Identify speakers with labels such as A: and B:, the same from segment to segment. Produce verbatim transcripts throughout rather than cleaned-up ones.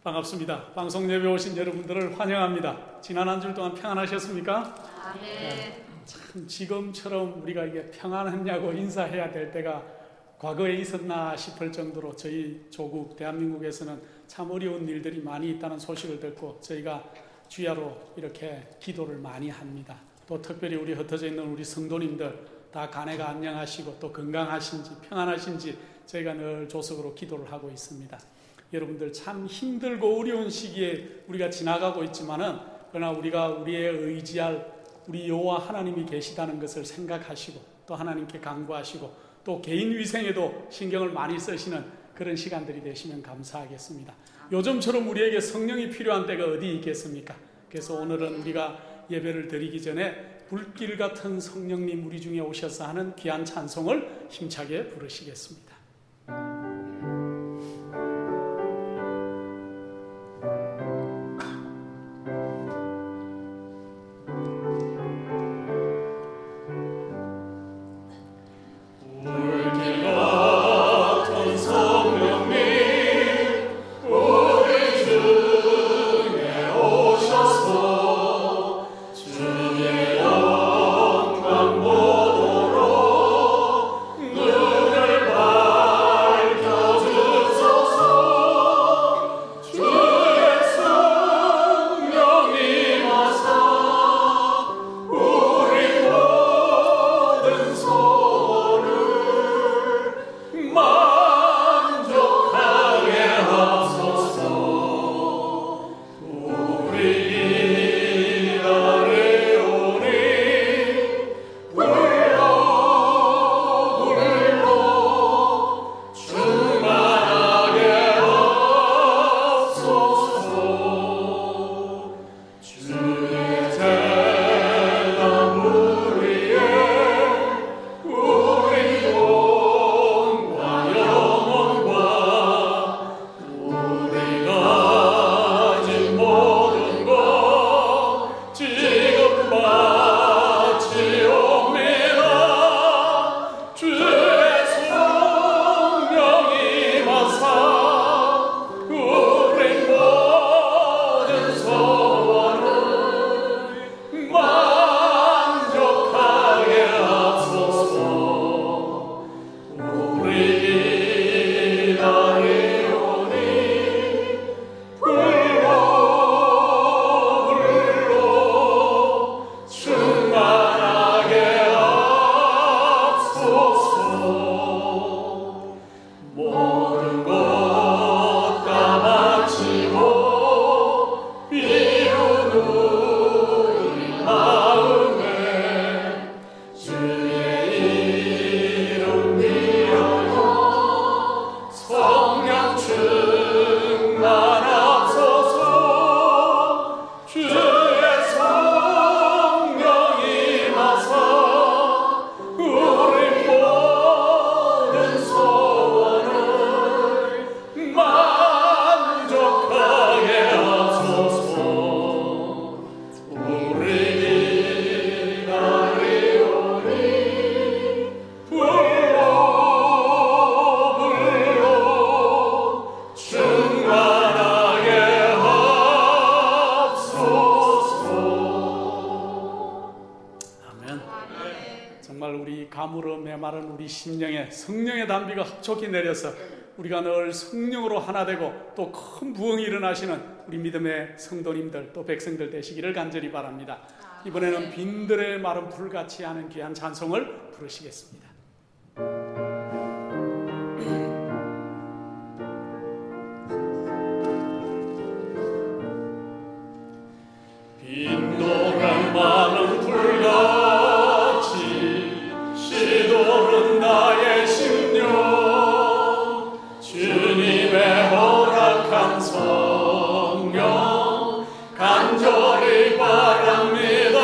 A: 반갑습니다. 방송 예배 오신 여러분들을 환영합니다. 지난 한 주 동안 평안하셨습니까?
B: 아멘.
A: 네, 참 지금처럼 우리가 이게 평안했냐고 인사해야 될 때가 과거에 있었나 싶을 정도로 저희 조국 대한민국에서는 참 어려운 일들이 많이 있다는 소식을 듣고 저희가 주야로 이렇게 기도를 많이 합니다. 또 특별히 우리 흩어져 있는 우리 성도님들 다 간해가 안녕하시고 또 건강하신지 평안하신지 저희가 늘 조석으로 기도를 하고 있습니다. 여러분들 참 힘들고 어려운 시기에 우리가 지나가고 있지만은 그러나 우리가 우리의 의지할 우리 여호와 하나님이 계시다는 것을 생각하시고 또 하나님께 간구하시고 또 개인 위생에도 신경을 많이 쓰시는 그런 시간들이 되시면 감사하겠습니다. 요즘처럼 우리에게 성령이 필요한 때가 어디 있겠습니까? 그래서 오늘은 우리가 예배를 드리기 전에 불길 같은 성령님 우리 중에 오셔서 하는 귀한 찬송을 힘차게 부르시겠습니다. 심령에 성령의 단비가 흡족히 내려서 우리가 늘 성령으로 하나 되고 또 큰 부흥이 일어나시는 우리 믿음의 성도님들 또 백성들 되시기를 간절히 바랍니다. 이번에는 빈들의 마른 풀같이 하는 귀한 찬송을 부르시겠습니다. 빈들의 마른 풀같이 시도는 나의 심령 주님의 허락한 성령 간절히 바랍니다.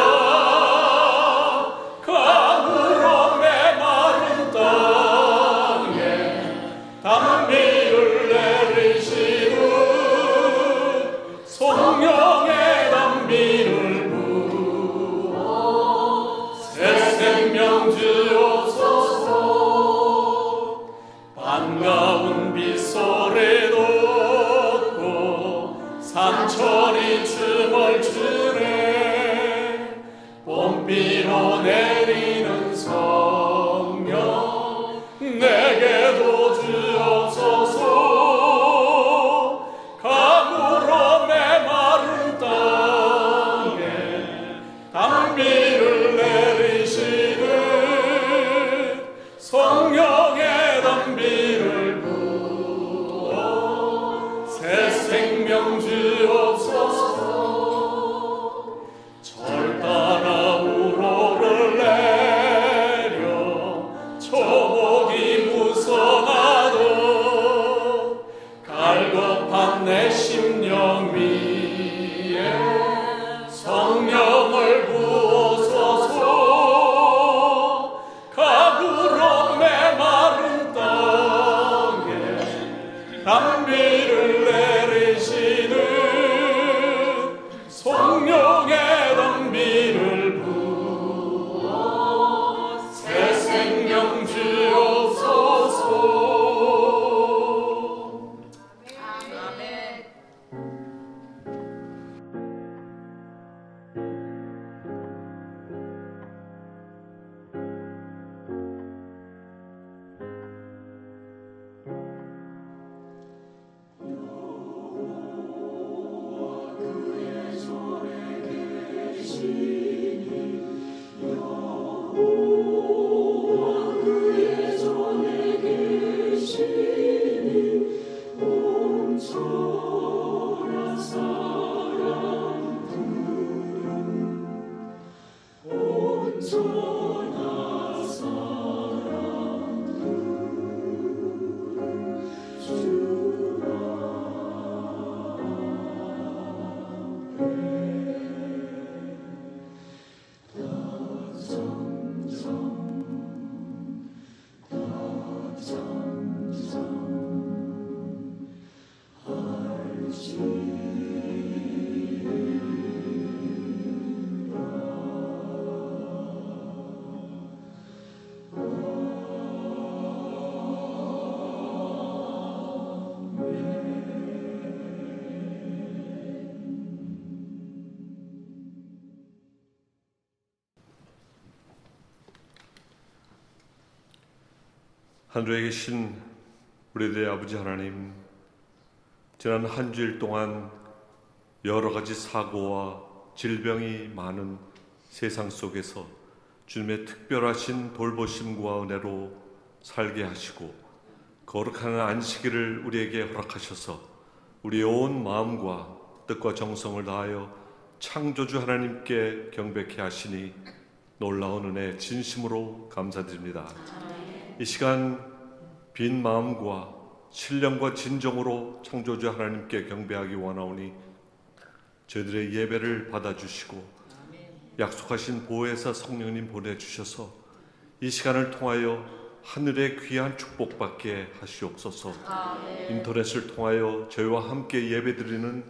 A: 강으로 메마른 땅에 단비를 내리시고 성령의 단비를 부어 새 생명 주옵소서. 반가운 빗소리 돋고 비로 내리는 성령 내게도 주옵소서. 가물어 메마른 땅에 단비를 내리시는 성령의 단비를 부어 새 생명 주옵소서. 절 따라 우로를 내려 초목이 무성하도 갈급한 내 심령 위에 성령을 부어소서. 가물어 메마른 땅에 단비를 내리시는 성령의 단비를 부어 새 생명 주옵소서.
B: 하늘에 계신 우리들의 아버지 하나님, 지난 한 주일 동안 여러 가지 사고와 질병이 많은 세상 속에서 주님의 특별하신 돌보심과 은혜로 살게 하시고 거룩한 안식일을 우리에게 허락하셔서 우리의 온 마음과 뜻과 정성을 다하여 창조주 하나님께 경배케 하시니 놀라운 은혜 진심으로 감사드립니다. 이 시간 빈 마음과 신령과 진정으로 창조주 하나님께 경배하기 원하오니 저희들의 예배를 받아주시고 약속하신 보혜사 성령님 보내주셔서 이 시간을 통하여 하늘의 귀한 축복받게 하시옵소서. 아멘. 인터넷을 통하여 저희와 함께 예배드리는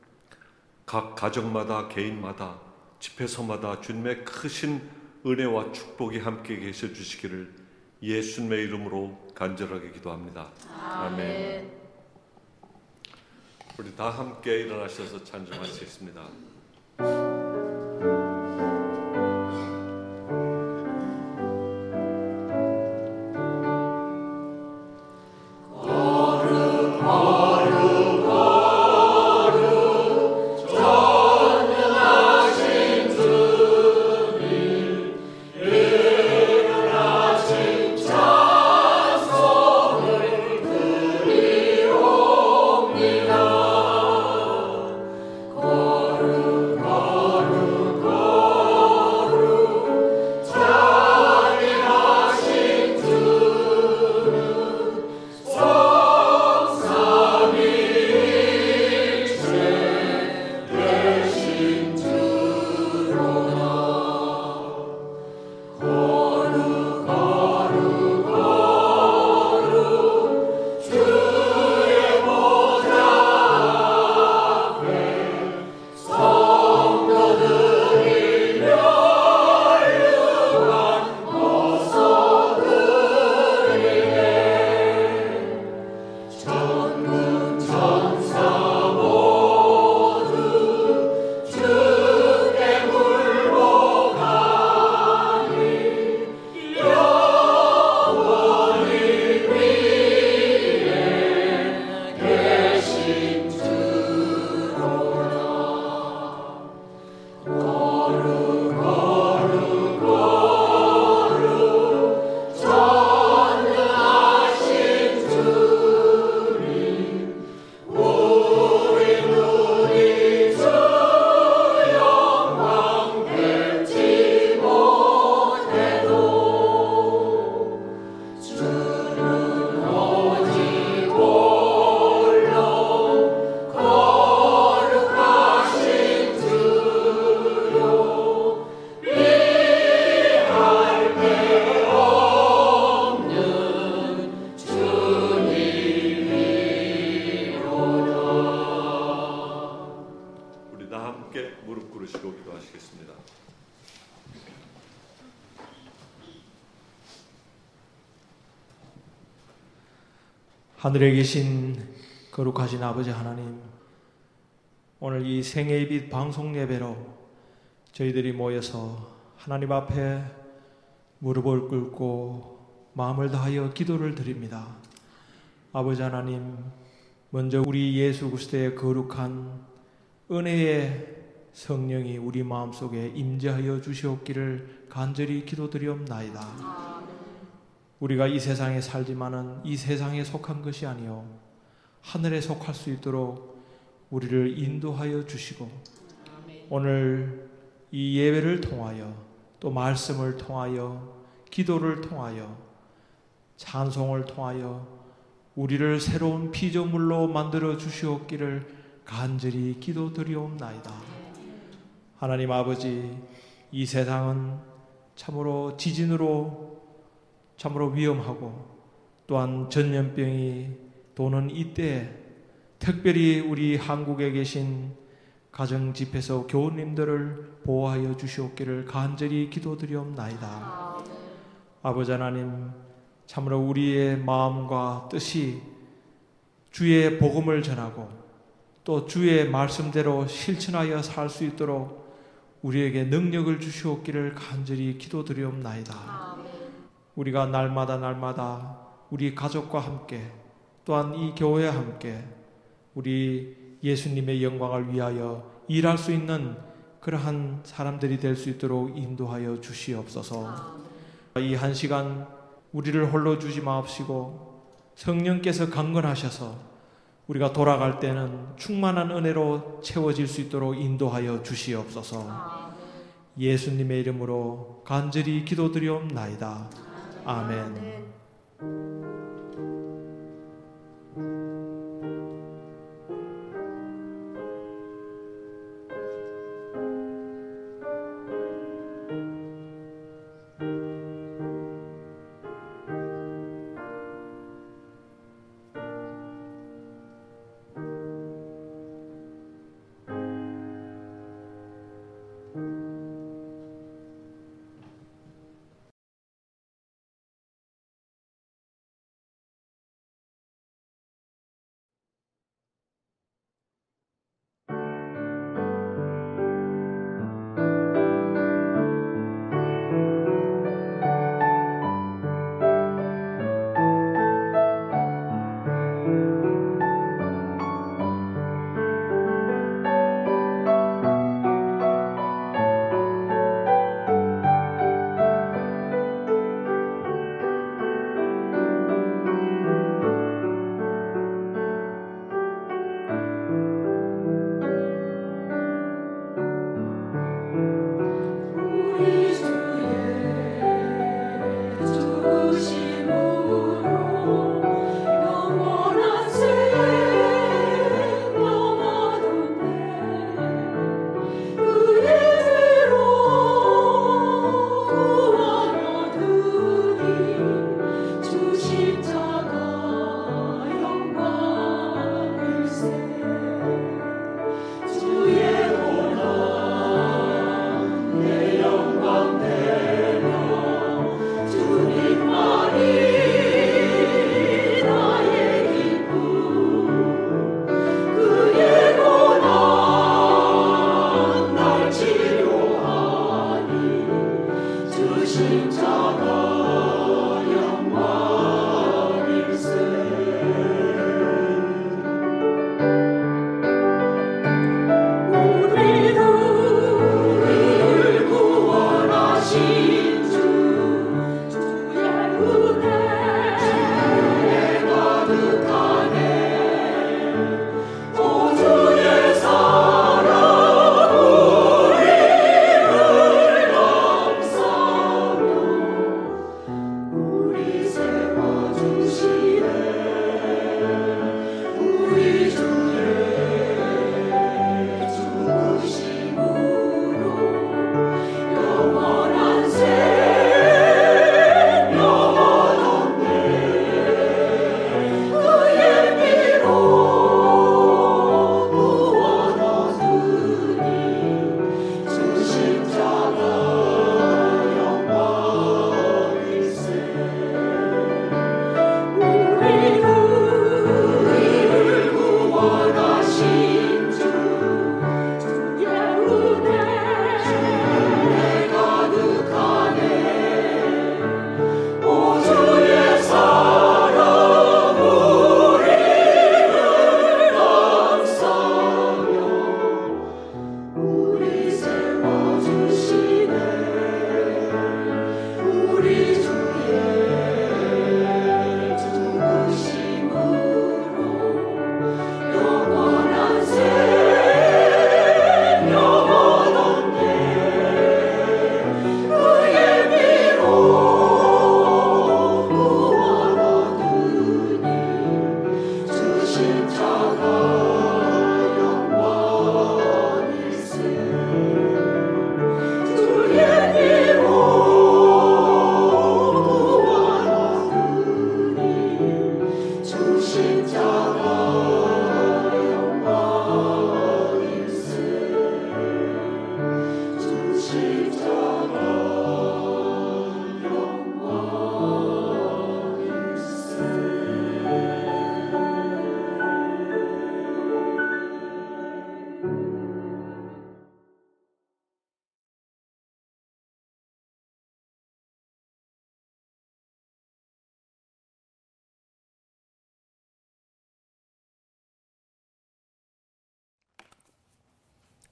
B: 각 가정마다 개인마다 집회소마다 주님의 크신 은혜와 축복이 함께 계셔 주시기를 예수님의 이름으로 간절하게 기도합니다. 아멘. 아멘. 우리 다 함께 일어나셔서 찬송하시겠습니다.
C: 거룩 하늘에 계신 거룩하신 아버지 하나님, 오늘 이 생애의 빛 방송 예배로 저희들이 모여서 하나님 앞에 무릎을 꿇고 마음을 다하여 기도를 드립니다. 아버지 하나님, 먼저 우리 예수 그리스도의 거룩한 은혜의 성령이 우리 마음속에 임재하여 주시옵기를 간절히 기도드리옵나이다. 우리가 이 세상에 살지만은 이 세상에 속한 것이 아니요 하늘에 속할 수 있도록 우리를 인도하여 주시고, 오늘 이 예배를 통하여 또 말씀을 통하여 기도를 통하여 찬송을 통하여 우리를 새로운 피조물로 만들어 주시옵기를 간절히 기도드리옵나이다. 하나님 아버지, 이 세상은 참으로 지진으로 참으로 위험하고 또한 전염병이 도는 이때 특별히 우리 한국에 계신 가정집회소 교우님들을 보호하여 주시옵기를 간절히 기도드리옵나이다. 아, 네. 아버지 하나님, 참으로 우리의 마음과 뜻이 주의 복음을 전하고 또 주의 말씀대로 실천하여 살 수 있도록 우리에게 능력을 주시옵기를 간절히 기도드리옵나이다. 아, 네. 우리가 날마다 날마다 우리 가족과 함께 또한 이 교회와 함께 우리 예수님의 영광을 위하여 일할 수 있는 그러한 사람들이 될 수 있도록 인도하여 주시옵소서. 이 한 시간 우리를 홀로 주지 마옵시고 성령께서 강건하셔서 우리가 돌아갈 때는 충만한 은혜로 채워질 수 있도록 인도하여 주시옵소서. 예수님의 이름으로 간절히 기도드리옵나이다. 아멘.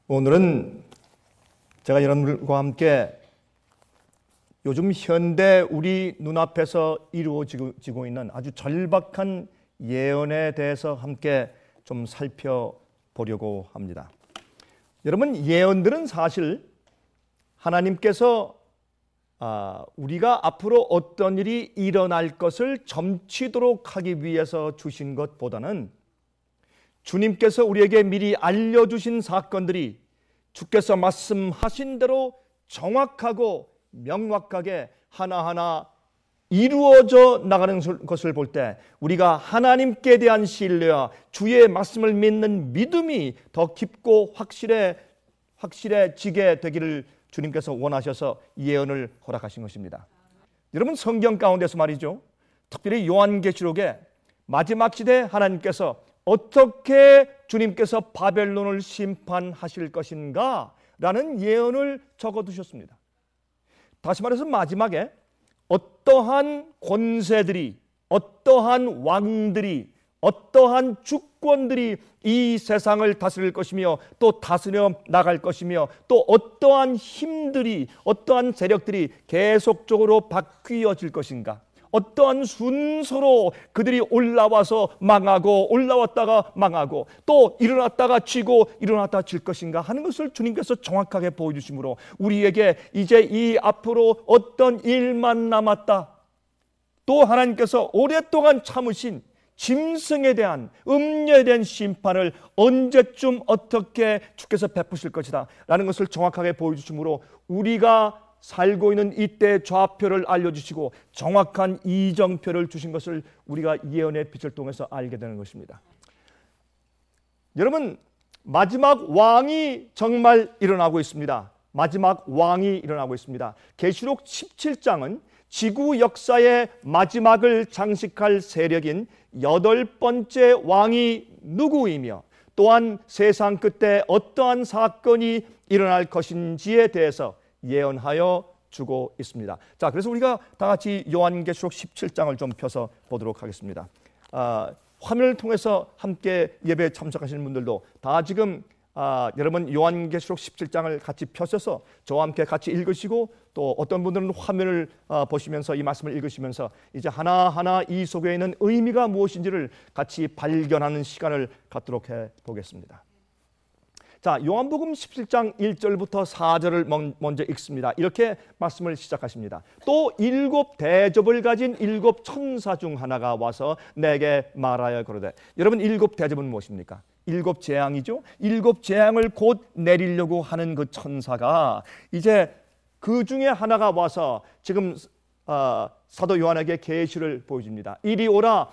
D: 오늘은 제가 여러분들과 함께 요즘 현대 우리 눈앞에서 이루어지고 있는 아주 절박한 예언에 대해서 함께 좀 살펴보려고 합니다. 여러분, 예언들은 사실 하나님께서 우리가 앞으로 어떤 일이 일어날 것을 점치도록 하기 위해서 주신 것보다는 주님께서 우리에게 미리 알려주신 사건들이 주께서 말씀하신 대로 정확하고 명확하게 하나하나 이루어져 나가는 것을 볼 때 우리가 하나님께 대한 신뢰와 주의 말씀을 믿는 믿음이 더 깊고 확실해, 확실해지게 되기를 주님께서 원하셔서 예언을 허락하신 것입니다. 여러분, 성경 가운데서 말이죠, 특별히 요한계시록에 마지막 시대에 하나님께서 어떻게 주님께서 바벨론을 심판하실 것인가 라는 예언을 적어두셨습니다. 다시 말해서 마지막에 어떠한 권세들이, 어떠한 왕들이, 어떠한 주권들이 이 세상을 다스릴 것이며 또 다스려 나갈 것이며 또 어떠한 힘들이, 어떠한 세력들이 계속적으로 바뀌어질 것인가, 어떠한 순서로 그들이 올라와서 망하고 올라왔다가 망하고 또 일어났다가 지고 일어났다가 질 것인가 하는 것을 주님께서 정확하게 보여주심으로 우리에게 이제 이 앞으로 어떤 일만 남았다, 또 하나님께서 오랫동안 참으신 짐승에 대한, 음녀에 대한 심판을 언제쯤 어떻게 주께서 베푸실 것이다 라는 것을 정확하게 보여주심으로 우리가 살고 있는 이때의 좌표를 알려주시고 정확한 이정표를 주신 것을 우리가 예언의 빛을 통해서 알게 되는 것입니다. 여러분, 마지막 왕이 정말 일어나고 있습니다. 마지막 왕이 일어나고 있습니다. 계시록 십칠 장은 지구 역사의 마지막을 장식할 세력인 여덟 번째 왕이 누구이며 또한 세상 끝에 어떠한 사건이 일어날 것인지에 대해서 예언하여 주고 있습니다. 자, 그래서 우리가 다 같이 요한계시록 십칠 장을 좀 펴서 보도록 하겠습니다. 아, 화면을 통해서 함께 예배에 참석하시는 분들도 다 지금 아, 여러분 요한계시록 십칠 장을 같이 펴셔서 저와 함께 같이 읽으시고 또 어떤 분들은 화면을 아, 보시면서 이 말씀을 읽으시면서 이제 하나하나 이 속에 있는 의미가 무엇인지를 같이 발견하는 시간을 갖도록 해 보겠습니다. 자, 요한복음 십칠 장 일 절부터 사 절을 먼저 읽습니다. 이렇게 말씀을 시작하십니다. 또 일곱 대접을 가진 일곱 천사 중 하나가 와서 내게 말하여 그러되, 여러분, 일곱 대접은 무엇입니까? 일곱 재앙이죠. 일곱 재앙을 곧 내리려고 하는 그 천사가 이제 그 중에 하나가 와서 지금 어, 사도 요한에게 계시를 보여줍니다. 이리 오라,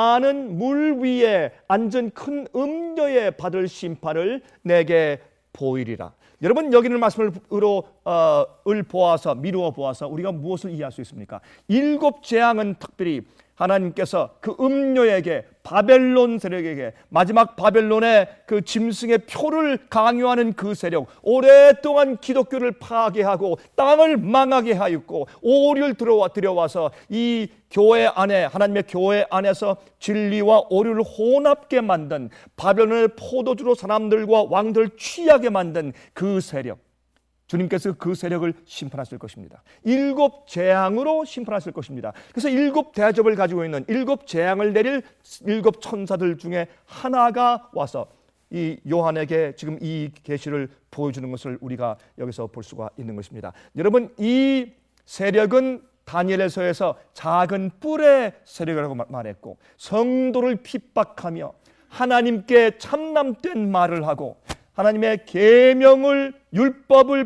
D: 많은 물 위에 앉은 큰 음녀에 받을 심판을 내게 보이리라. 여러분, 여기는 말씀으로 어, 을 보아서 미루어 보아서 우리가 무엇을 이해할 수 있습니까? 일곱 재앙은 특별히 하나님께서 그 음녀에게, 바벨론 세력에게, 마지막 바벨론의 그 짐승의 표를 강요하는 그 세력, 오랫동안 기독교를 파괴하고 땅을 망하게 하였고 오류를 들어와 들여와서 이 교회 안에, 하나님의 교회 안에서 진리와 오류를 혼합게 만든, 바벨론의 포도주로 사람들과 왕들을 취하게 만든 그 세력, 주님께서 그 세력을 심판하실 것입니다. 일곱 재앙으로 심판하실 것입니다. 그래서 일곱 대접을 가지고 있는 일곱 재앙을 내릴 일곱 천사들 중에 하나가 와서 이 요한에게 지금 이 계시를 보여주는 것을 우리가 여기서 볼 수가 있는 것입니다. 여러분, 이 세력은 다니엘서에서 작은 뿔의 세력이라고 말했고 성도를 핍박하며 하나님께 참남된 말을 하고 하나님의 계명을, 율법을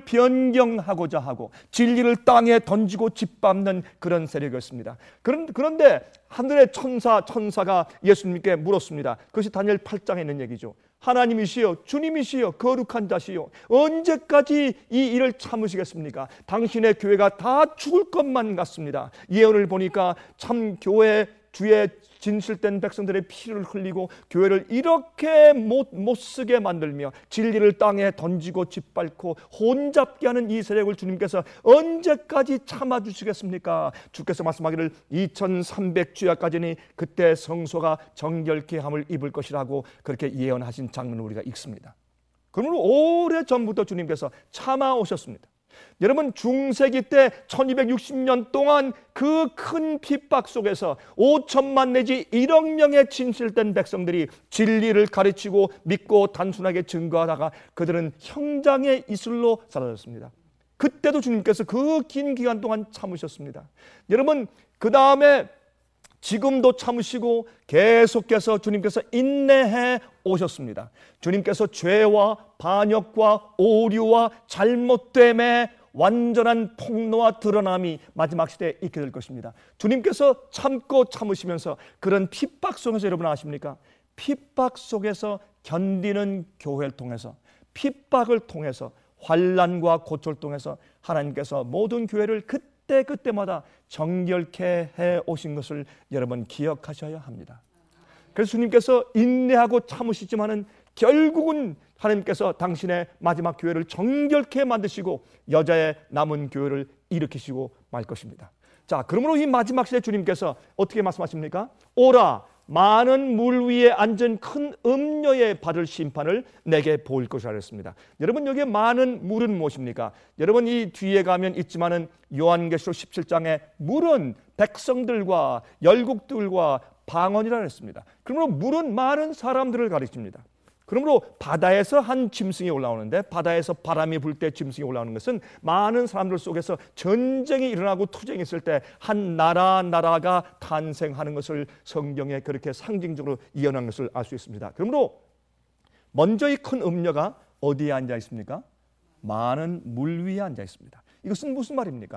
D: 변경하고자 하고 진리를 땅에 던지고 짓밟는 그런 세력이었습니다. 그런데 하늘의 천사, 천사가 예수님께 물었습니다. 그것이 다니엘 팔 장에 있는 얘기죠. 하나님이시여, 주님이시여, 거룩한 자시여, 언제까지 이 일을 참으시겠습니까? 당신의 교회가 다 죽을 것만 같습니다. 예언을 보니까 참 교회 주의 진실된 백성들의 피를 흘리고 교회를 이렇게 못, 못 쓰게 만들며 진리를 땅에 던지고 짓밟고 혼잡게 하는 이 세력을 주님께서 언제까지 참아주시겠습니까? 주께서 말씀하기를 이천삼백 주야까지니 그때 성소가 정결케 함을 입을 것이라고 그렇게 예언하신 장면을 우리가 읽습니다. 그러므로 오래 전부터 주님께서 참아 오셨습니다. 여러분, 중세기 때 천이백육십 년 동안 그 큰 핍박 속에서 오천만 내지 일억 명의 진실된 백성들이 진리를 가르치고 믿고 단순하게 증거하다가 그들은 형장의 이슬로 사라졌습니다. 그때도 주님께서 그 긴 기간 동안 참으셨습니다. 여러분, 그 다음에 지금도 참으시고 계속해서 주님께서 인내해 오셨습니다. 주님께서 죄와 반역과 오류와 잘못됨에 완전한 폭로와 드러남이 마지막 시대에 있게 될 것입니다. 주님께서 참고 참으시면서 그런 핍박 속에서, 여러분 아십니까? 핍박 속에서 견디는 교회를 통해서, 핍박을 통해서, 환난과 고초를 통해서 하나님께서 모든 교회를 그때 그때마다 정결케 해 오신 것을 여러분 기억하셔야 합니다. 그래서 주님께서 인내하고 참으시지만은 결국은 하나님께서 당신의 마지막 교회를 정결케 만드시고 여자의 남은 교회를 일으키시고 말 것입니다. 자, 그러므로 이 마지막 시대 주님께서 어떻게 말씀하십니까? 오라, 많은 물 위에 앉은 큰 음녀의 받을 심판을 내게 보일 것이라 했습니다. 여러분, 여기에 많은 물은 무엇입니까? 여러분, 이 뒤에 가면 있지만은 요한계시록 십칠 장에 물은 백성들과 열국들과 방언이라 했습니다. 그러므로 물은 많은 사람들을 가리킵니다. 그러므로 바다에서 한 짐승이 올라오는데, 바다에서 바람이 불 때 짐승이 올라오는 것은 많은 사람들 속에서 전쟁이 일어나고 투쟁이 있을 때 한 나라 나라가 탄생하는 것을 성경에 그렇게 상징적으로 이어난 것을 알 수 있습니다. 그러므로 먼저 이 큰 음녀가 어디에 앉아 있습니까? 많은 물 위에 앉아 있습니다. 이것은 무슨 말입니까?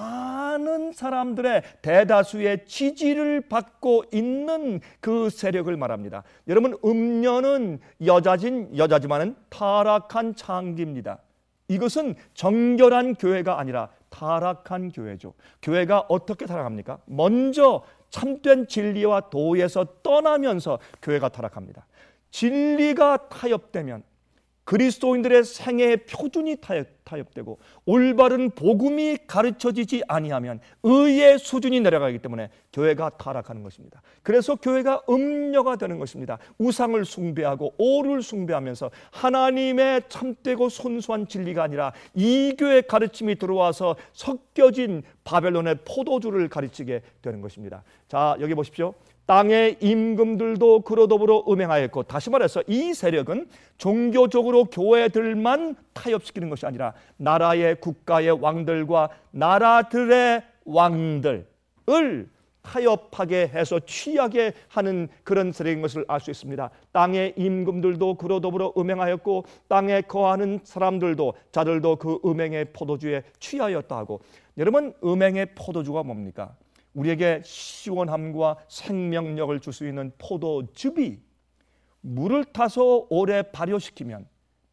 D: 많은 사람들의 대다수의 지지를 받고 있는 그 세력을 말합니다. 여러분, 음녀는 여자진 여자지만은 타락한 창기입니다. 이것은 정결한 교회가 아니라 타락한 교회죠. 교회가 어떻게 타락합니까? 먼저 참된 진리와 도에서 떠나면서 교회가 타락합니다. 진리가 타협되면 그리스도인들의 생애의 표준이 타협되고 올바른 복음이 가르쳐지지 아니하면 의의 수준이 내려가기 때문에 교회가 타락하는 것입니다. 그래서 교회가 음녀가 되는 것입니다. 우상을 숭배하고 오를 숭배하면서 하나님의 참되고 순수한 진리가 아니라 이교의 가르침이 들어와서 섞여진 바벨론의 포도주를 가르치게 되는 것입니다. 자, 여기 보십시오. 땅의 임금들도 그로 더불어 음행하였고, 다시 말해서 이 세력은 종교적으로 교회들만 타협시키는 것이 아니라 나라의 국가의 왕들과 나라들의 왕들을 타협하게 해서 취하게 하는 그런 세력인 것을 알 수 있습니다. 땅의 임금들도 그로 더불어 음행하였고 땅에 거하는 사람들도 자들도 그 음행의 포도주에 취하였다 하고, 여러분, 음행의 포도주가 뭡니까? 우리에게 시원함과 생명력을 줄 수 있는 포도즙이 물을 타서 오래 발효시키면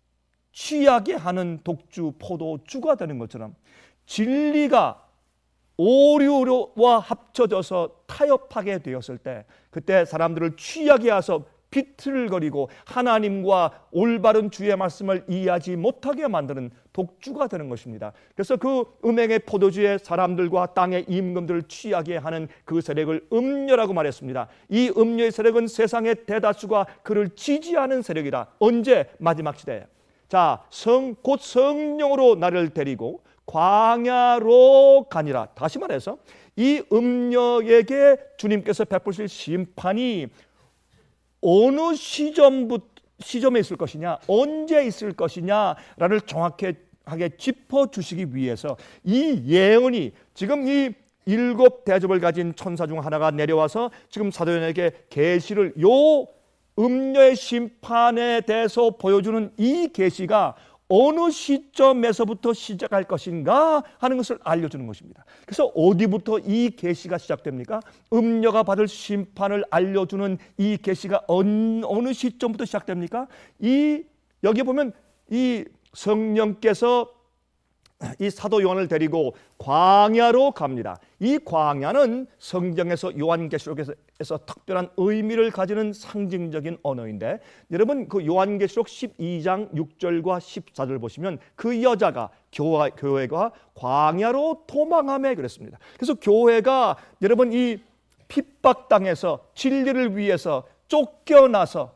D: 취하게 하는 독주 포도주가 되는 것처럼 진리가 오류와 합쳐져서 타협하게 되었을 때 그때 사람들을 취하게 해서 비틀거리고 하나님과 올바른 주의 말씀을 이해하지 못하게 만드는 독주가 되는 것입니다. 그래서 그 음행의 포도주에 사람들과 땅의 임금들을 취하게 하는 그 세력을 음녀라고 말했습니다. 이 음녀의 세력은 세상의 대다수가 그를 지지하는 세력이다. 언제? 마지막 시대에. 자, 성, 곧 성령으로 나를 데리고 광야로 가니라. 다시 말해서 이 음녀에게 주님께서 베푸실 심판이 어느 시점부터 시점에 있을 것이냐, 언제 있을 것이냐를 정확하게 짚어주시기 위해서 이 예언이 지금 이 일곱 대접을 가진 천사 중 하나가 내려와서 지금 사도 요한에게 계시를, 요 음녀의 심판에 대해서 보여주는 이 계시가 어느 시점에서부터 시작할 것인가 하는 것을 알려주는 것입니다. 그래서 어디부터 이 계시가 시작됩니까? 음녀가 받을 심판을 알려주는 이 계시가 어느, 어느 시점부터 시작됩니까? 이 여기 보면 이 성령께서 이 사도 요한을 데리고 광야로 갑니다. 이 광야는 성경에서 요한계시록에서 특별한 의미를 가지는 상징적인 언어인데, 여러분 그 요한계시록 십이 장 육 절과 십사 절을 보시면 그 여자가 교회, 교회가 광야로 도망하며 그랬습니다. 그래서 교회가 여러분 이 핍박당해서 진리를 위해서 쫓겨나서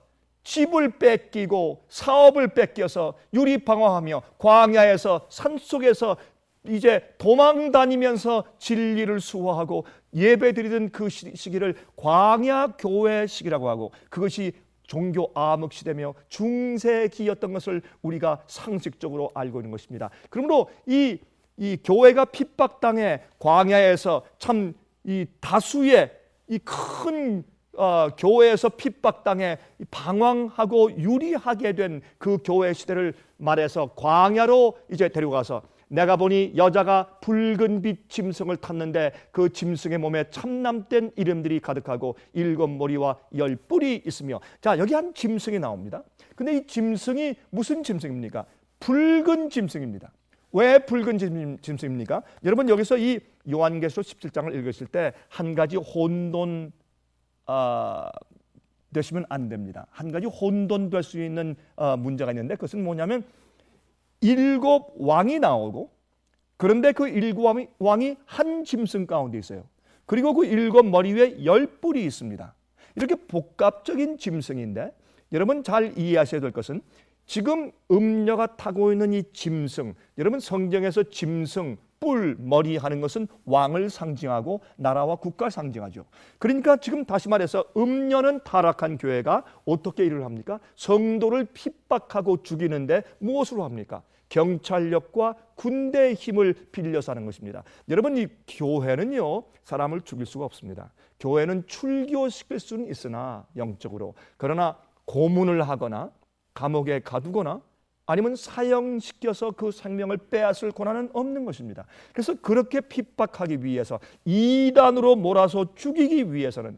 D: 집을 뺏기고 사업을 뺏겨서 유리방황하며 광야에서 산속에서 이제 도망 다니면서 진리를 수호하고 예배드리던 그 시기를 광야 교회 시기라고 하고, 그것이 종교 암흑 시대며 중세기였던 것을 우리가 상식적으로 알고 있는 것입니다. 그러므로 이, 이 교회가 핍박당해 광야에서 참 이 다수의 이 큰 어, 교회에서 핍박당해 방황하고 유리하게 된 그 교회 시대를 말해서 광야로 이제 데려가서, 내가 보니 여자가 붉은 빛 짐승을 탔는데 그 짐승의 몸에 참남된 이름들이 가득하고 일곱 머리와 열 뿔이 있으며. 자, 여기 한 짐승이 나옵니다. 근데 이 짐승이 무슨 짐승입니까? 붉은 짐승입니다. 왜 붉은 짐승입니까? 여러분, 여기서 이 요한계시록 십칠 장을 읽으실 때 한 가지 혼돈 어, 되시면 안 됩니다. 한 가지 혼돈될 수 있는 어, 문제가 있는데, 그것은 뭐냐면 일곱 왕이 나오고, 그런데 그 일곱 왕이 한 짐승 가운데 있어요. 그리고 그 일곱 머리 위에 열 뿔이 있습니다. 이렇게 복합적인 짐승인데, 여러분 잘 이해하셔야 될 것은 지금 음녀가 타고 있는 이 짐승, 여러분 성경에서 짐승, 뿔, 머리 하는 것은 왕을 상징하고 나라와 국가를 상징하죠. 그러니까 지금 다시 말해서 음녀는 타락한 교회가 어떻게 일을 합니까? 성도를 핍박하고 죽이는데 무엇으로 합니까? 경찰력과 군대의 힘을 빌려서 하는 것입니다. 여러분, 이 교회는요, 사람을 죽일 수가 없습니다. 교회는 출교시킬 수는 있으나 영적으로, 그러나 고문을 하거나 감옥에 가두거나 아니면 사형시켜서 그 생명을 빼앗을 권한은 없는 것입니다. 그래서 그렇게 핍박하기 위해서, 이단으로 몰아서 죽이기 위해서는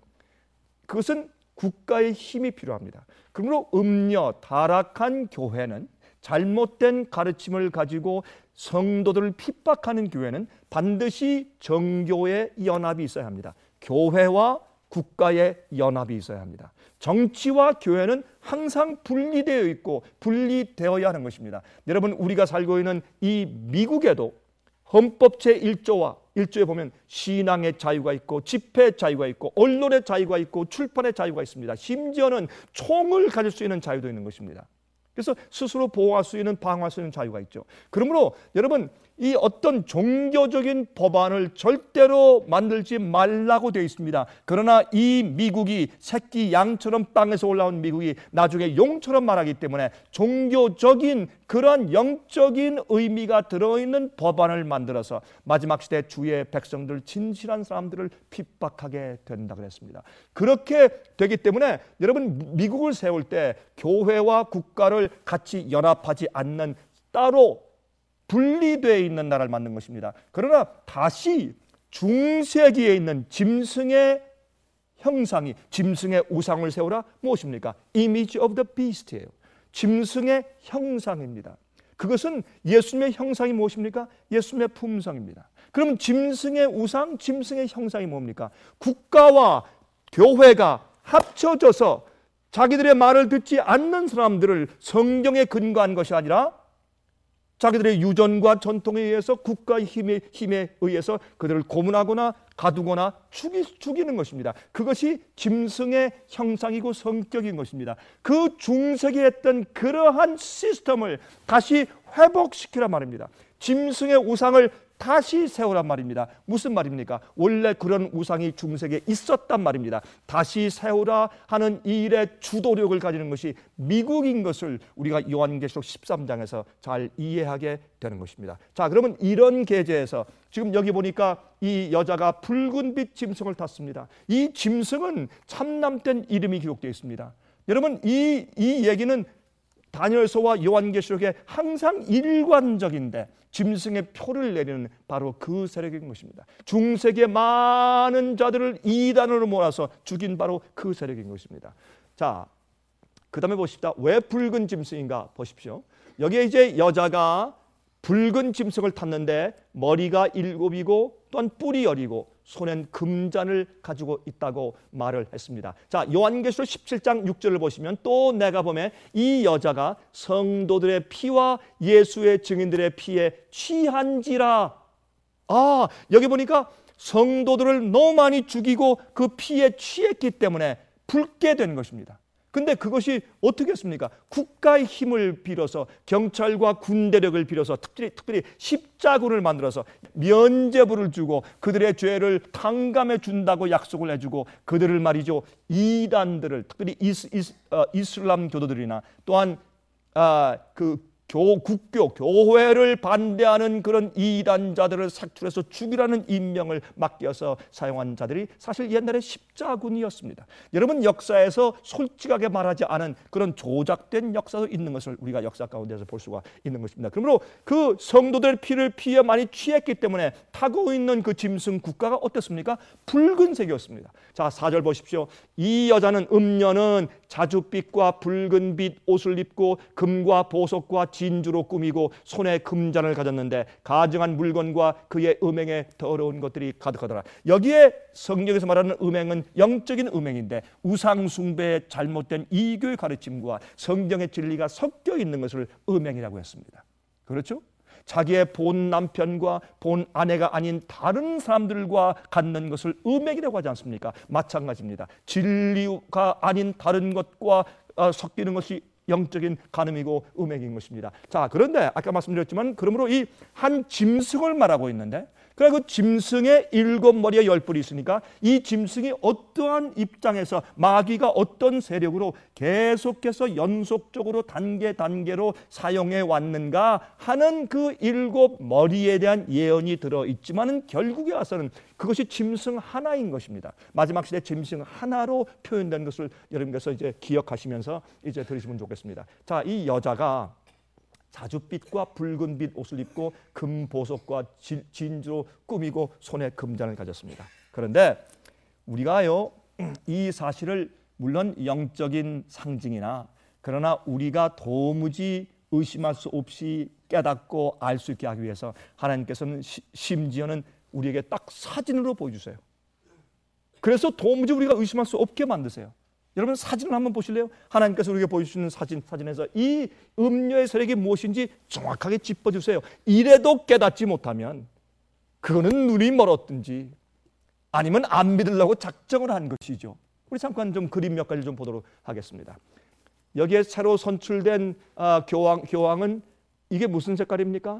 D: 그것은 국가의 힘이 필요합니다. 그러므로 음녀, 타락한 교회는, 잘못된 가르침을 가지고 성도들을 핍박하는 교회는 반드시 정교의 연합이 있어야 합니다. 교회와 국가의 연합이 있어야 합니다. 정치와 교회는 항상 분리되어 있고 분리되어야 하는 것입니다. 여러분, 우리가 살고 있는 이 미국에도 헌법 제일 조와 일 조에 보면 신앙의 자유가 있고 집회 자유가 있고 언론의 자유가 있고 출판의 자유가 있습니다. 심지어는 총을 가질 수 있는 자유도 있는 것입니다. 그래서 스스로 보호할 수 있는, 방어할 수 있는 자유가 있죠. 그러므로 여러분, 이 어떤 종교적인 법안을 절대로 만들지 말라고 되어 있습니다. 그러나 이 미국이 새끼 양처럼 땅에서 올라온 미국이 나중에 용처럼 말하기 때문에 종교적인 그러한 영적인 의미가 들어있는 법안을 만들어서 마지막 시대 주의 백성들, 진실한 사람들을 핍박하게 된다 그랬습니다. 그렇게 되기 때문에 여러분, 미국을 세울 때 교회와 국가를 같이 연합하지 않는, 따로 분리되어 있는 나라를 만든 것입니다. 그러나 다시 중세기에 있는 짐승의 형상이, 짐승의 우상을 세우라, 무엇입니까? Image of the Beast예요. 짐승의 형상입니다. 그것은 예수님의 형상이 무엇입니까? 예수님의 품성입니다. 그럼 짐승의 우상, 짐승의 형상이 뭡니까? 국가와 교회가 합쳐져서 자기들의 말을 듣지 않는 사람들을 성경에 근거한 것이 아니라 자기들의 유전과 전통에 의해서, 국가의 힘에, 힘에 의해서 그들을 고문하거나 가두거나 죽이, 죽이는 것입니다. 그것이 짐승의 형상이고 성격인 것입니다. 그 중세기에 했던 그러한 시스템을 다시 회복시키란 말입니다. 짐승의 우상을 다시 세우란 말입니다. 무슨 말입니까? 원래 그런 우상이 중세기에 있었단 말입니다. 다시 세우라 하는 이 일의 주도력을 가지는 것이 미국인 것을 우리가 요한계시록 십삼 장에서 잘 이해하게 되는 것입니다. 자, 그러면 이런 계제에서 지금 여기 보니까 이 여자가 붉은빛 짐승을 탔습니다. 이 짐승은 참남된 이름이 기록되어 있습니다. 여러분, 이, 이 얘기는 다니엘서와 요한계시록에 항상 일관적인데 짐승의 표를 내리는 바로 그 세력인 것입니다. 중세기의 많은 자들을 이단으로 몰아서 죽인 바로 그 세력인 것입니다. 자, 그 다음에 보십시다. 왜 붉은 짐승인가 보십시오. 여기에 이제 여자가 붉은 짐승을 탔는데 머리가 일곱이고 또한 뿔이 열이고 손엔 금잔을 가지고 있다고 말을 했습니다. 자, 요한계시록 십칠 장 육 절을 보시면 또 내가 보면 이 여자가 성도들의 피와 예수의 증인들의 피에 취한지라. 아, 여기 보니까 성도들을 너무 많이 죽이고 그 피에 취했기 때문에 붉게 된 것입니다. 근데 그것이 어떻게 했습니까? 국가의 힘을 빌어서 경찰과 군대력을 빌어서 특별히, 특별히 십자군을 만들어서 면죄부를 주고 그들의 죄를 탕감해 준다고 약속을 해주고 그들을 말이죠, 이단들을 특별히 이스, 이스, 어, 이슬람 교도들이나 또한 아, 그 교, 국교, 교회를 반대하는 그런 이단자들을 삭출해서 죽이라는 임명을 맡겨서 사용한 자들이 사실 옛날에 십자군이었습니다. 여러분, 역사에서 솔직하게 말하지 않은 그런 조작된 역사도 있는 것을 우리가 역사 가운데서 볼 수가 있는 것입니다. 그러므로 그 성도들의 피를 피에 많이 취했기 때문에 타고 있는 그 짐승 국가가 어땠습니까? 붉은색이었습니다. 자, 사 절 보십시오. 이 여자는 음녀는 자줏빛과 붉은빛 옷을 입고 금과 보석과 진주로 꾸미고 손에 금잔을 가졌는데 가증한 물건과 그의 음행에 더러운 것들이 가득하더라. 여기에 성경에서 말하는 음행은 영적인 음행인데 우상 숭배의 잘못된 이교의 가르침과 성경의 진리가 섞여 있는 것을 음행이라고 했습니다. 그렇죠? 자기의 본 남편과 본 아내가 아닌 다른 사람들과 갖는 것을 음행이라고 하지 않습니까? 마찬가지입니다. 진리가 아닌 다른 것과 섞이는 것이 영적인 간음이고 음행인 것입니다. 자, 그런데 아까 말씀드렸지만 그러므로 이 한 짐승을 말하고 있는데 그러니까 그 짐승의 일곱 머리에 열 뿔이 있으니까 이 짐승이 어떠한 입장에서 마귀가 어떤 세력으로 계속해서 연속적으로 단계 단계로 사용해 왔는가 하는 그 일곱 머리에 대한 예언이 들어있지만은 결국에 와서는 그것이 짐승 하나인 것입니다. 마지막 시대 짐승 하나로 표현된 것을 여러분께서 이제 기억하시면서 이제 들으시면 좋겠습니다. 자, 이 여자가 자줏빛과 붉은빛 옷을 입고 금보석과 진주로 꾸미고 손에 금잔을 가졌습니다. 그런데 우리가요, 이 사실을 물론 영적인 상징이나 그러나 우리가 도무지 의심할 수 없이 깨닫고 알 수 있게 하기 위해서 하나님께서는 시, 심지어는 우리에게 딱 사진으로 보여주세요. 그래서 도무지 우리가 의심할 수 없게 만드세요. 여러분, 사진을 한번 보실래요? 하나님께서 우리에게 보여주시는 사진, 사진에서 이 음녀의 세력이 무엇인지 정확하게 짚어주세요. 이래도 깨닫지 못하면 그거는 눈이 멀었든지 아니면 안 믿으려고 작정을 한 것이죠. 우리 잠깐 좀 그림 몇 가지 좀 보도록 하겠습니다. 여기에 새로 선출된 아, 교황, 교황은 이게 무슨 색깔입니까?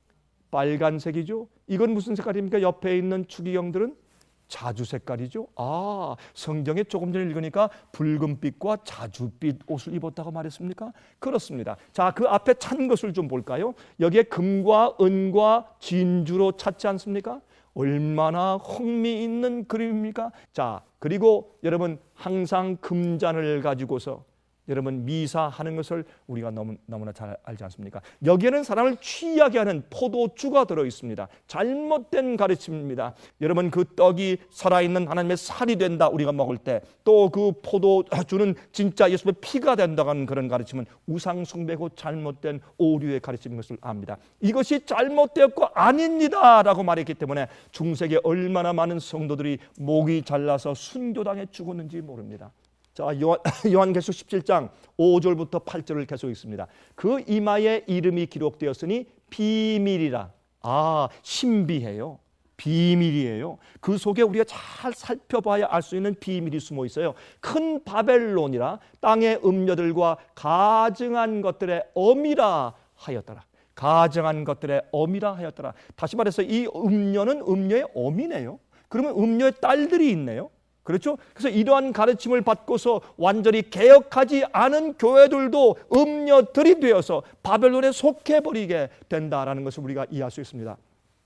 D: 빨간색이죠. 이건 무슨 색깔입니까? 옆에 있는 추기경들은 자주 색깔이죠. 아, 성경에 조금 전에 읽으니까 붉은빛과 자주빛 옷을 입었다고 말했습니까? 그렇습니다. 자, 그 앞에 찬 것을 좀 볼까요? 여기에 금과 은과 진주로 찼지 않습니까? 얼마나 흥미있는 그림입니까? 자, 그리고 여러분 항상 금잔을 가지고서 여러분 미사하는 것을 우리가 너무, 너무나 잘 알지 않습니까? 여기에는 사람을 취하게 하는 포도주가 들어있습니다. 잘못된 가르침입니다. 여러분, 그 떡이 살아있는 하나님의 살이 된다 우리가 먹을 때, 또 그 포도주는 진짜 예수의 피가 된다고 하는 그런 가르침은 우상숭배고 잘못된 오류의 가르침인 것을 압니다. 이것이 잘못되었고 아닙니다 라고 말했기 때문에 중세기에 얼마나 많은 성도들이 목이 잘라서 순교당해 죽었는지 모릅니다. 자, 요한, 요한계시록 십칠 장 오 절부터 팔 절을 계속 읽습니다. 그 이마에 이름이 기록되었으니 비밀이라. 아, 신비해요. 비밀이에요. 그 속에 우리가 잘 살펴봐야 알 수 있는 비밀이 숨어 있어요. 큰 바벨론이라 땅의 음녀들과 가증한 것들의 어미라 하였더라. 가증한 것들의 어미라 하였더라. 다시 말해서 이 음녀는 음녀의 어미네요. 그러면 음녀의 딸들이 있네요. 그렇죠? 그래서 이러한 가르침을 받고서 완전히 개혁하지 않은 교회들도 음녀들이 되어서 바벨론에 속해버리게 된다라는 것을 우리가 이해할 수 있습니다.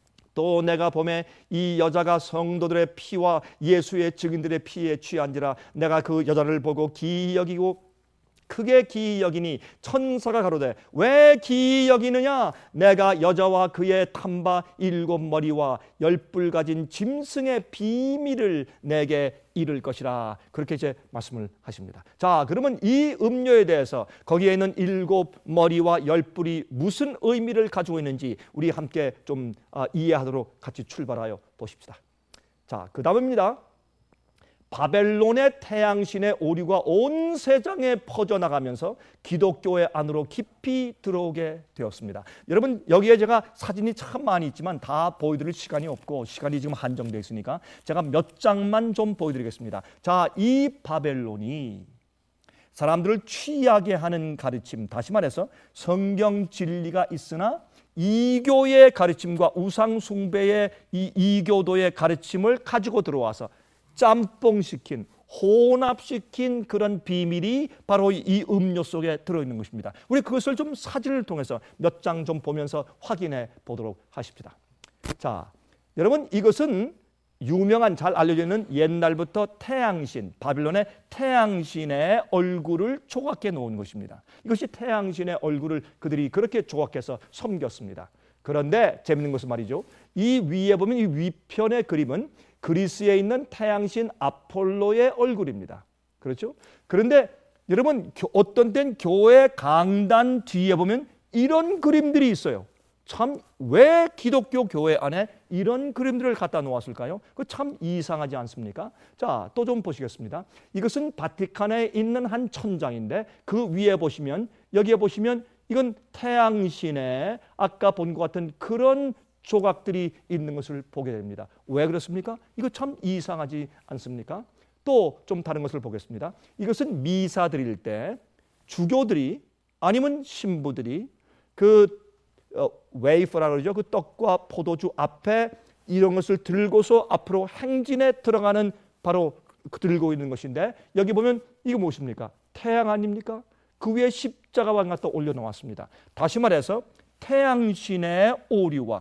D: 또 내가 보매 이 여자가 성도들의 피와 예수의 증인들의 피에 취한지라 내가 그 여자를 보고 기이 여기고 크게 기이 여기니 천사가 가로되 왜 기이 여기느냐? 내가 여자와 그의 탐바 일곱 머리와 열 뿔 가진 짐승의 비밀을 내게 이를 것이라. 그렇게 이제 말씀을 하십니다. 자, 그러면 이 음료에 대해서 거기에 있는 일곱 머리와 열 뿔이 무슨 의미를 가지고 있는지 우리 함께 좀 이해하도록 같이 출발하여 보십시다. 자, 그 다음입니다. 바벨론의 태양신의 오류가 온 세상에 퍼져나가면서 기독교의 안으로 깊이 들어오게 되었습니다. 여러분, 여기에 제가 사진이 참 많이 있지만 다 보여드릴 시간이 없고 시간이 지금 한정되어 있으니까 제가 몇 장만 좀 보여드리겠습니다. 자, 이 바벨론이 사람들을 취하게 하는 가르침, 다시 말해서 성경 진리가 있으나 이교의 가르침과 우상 숭배의 이 이교도의 가르침을 가지고 들어와서 짬뽕시킨, 혼합시킨 그런 비밀이 바로 이 음료 속에 들어있는 것입니다. 우리 그것을 좀 사진을 통해서 몇 장 좀 보면서 확인해 보도록 하십시다. 자, 여러분, 이것은 유명한, 잘 알려져 있는 옛날부터 태양신, 바빌론의 태양신의 얼굴을 조각해 놓은 것입니다. 이것이 태양신의 얼굴을 그들이 그렇게 조각해서 섬겼습니다. 그런데 재밌는 것은 말이죠, 이 위에 보면 이 위편의 그림은 그리스에 있는 태양신 아폴로의 얼굴입니다. 그렇죠? 그런데 여러분, 어떤 땐 교회 강단 뒤에 보면 이런 그림들이 있어요. 참, 왜 기독교 교회 안에 이런 그림들을 갖다 놓았을까요? 그 참 이상하지 않습니까? 자, 또 좀 보시겠습니다. 이것은 바티칸에 있는 한 천장인데 그 위에 보시면, 여기에 보시면 이건 태양신의 아까 본 것 같은 그런 조각들이 있는 것을 보게 됩니다. 왜 그렇습니까? 이거 참 이상하지 않습니까? 또 좀 다른 것을 보겠습니다. 이것은 미사 드릴 때 주교들이 아니면 신부들이 그 어, 웨이퍼라고 그러죠. 그 떡과 포도주 앞에 이런 것을 들고서 앞으로 행진에 들어가는, 바로 들고 있는 것인데, 여기 보면 이거 무엇입니까? 태양 아닙니까? 그 위에 십자가와 갖다 올려놓았습니다. 다시 말해서 태양신의 오류와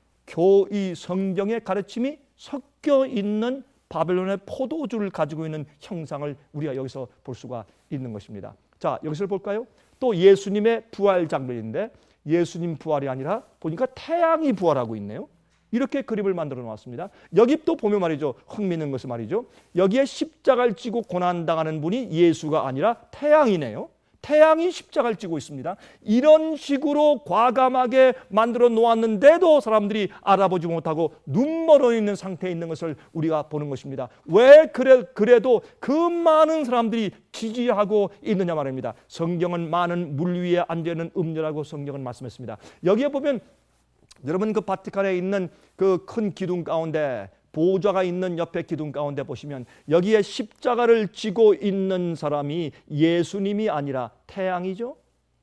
D: 교의 성경의 가르침이 섞여 있는 바벨론의 포도주를 가지고 있는 형상을 우리가 여기서 볼 수가 있는 것입니다. 자, 여기서 볼까요? 또 예수님의 부활 장면인데, 예수님 부활이 아니라 보니까 태양이 부활하고 있네요. 이렇게 그림을 만들어 놓았습니다. 여기 또 보면 말이죠, 흥미있는 것은 말이죠, 여기에 십자가를 지고 고난당하는 분이 예수가 아니라 태양이네요. 태양이 십자가를 지고 있습니다. 이런 식으로 과감하게 만들어 놓았는데도 사람들이 알아보지 못하고 눈멀어 있는 상태에 있는 것을 우리가 보는 것입니다. 왜 그래, 그래도 그 많은 사람들이 지지하고 있느냐 말입니다. 성경은 많은 물 위에 앉아있는 음료라고 성경은 말씀했습니다. 여기에 보면 여러분, 그 바티칸에 있는 그 큰 기둥 가운데, 보좌가 있는 옆에 기둥 가운데 보시면 여기에 십자가를 지고 있는 사람이 예수님이 아니라 태양이죠.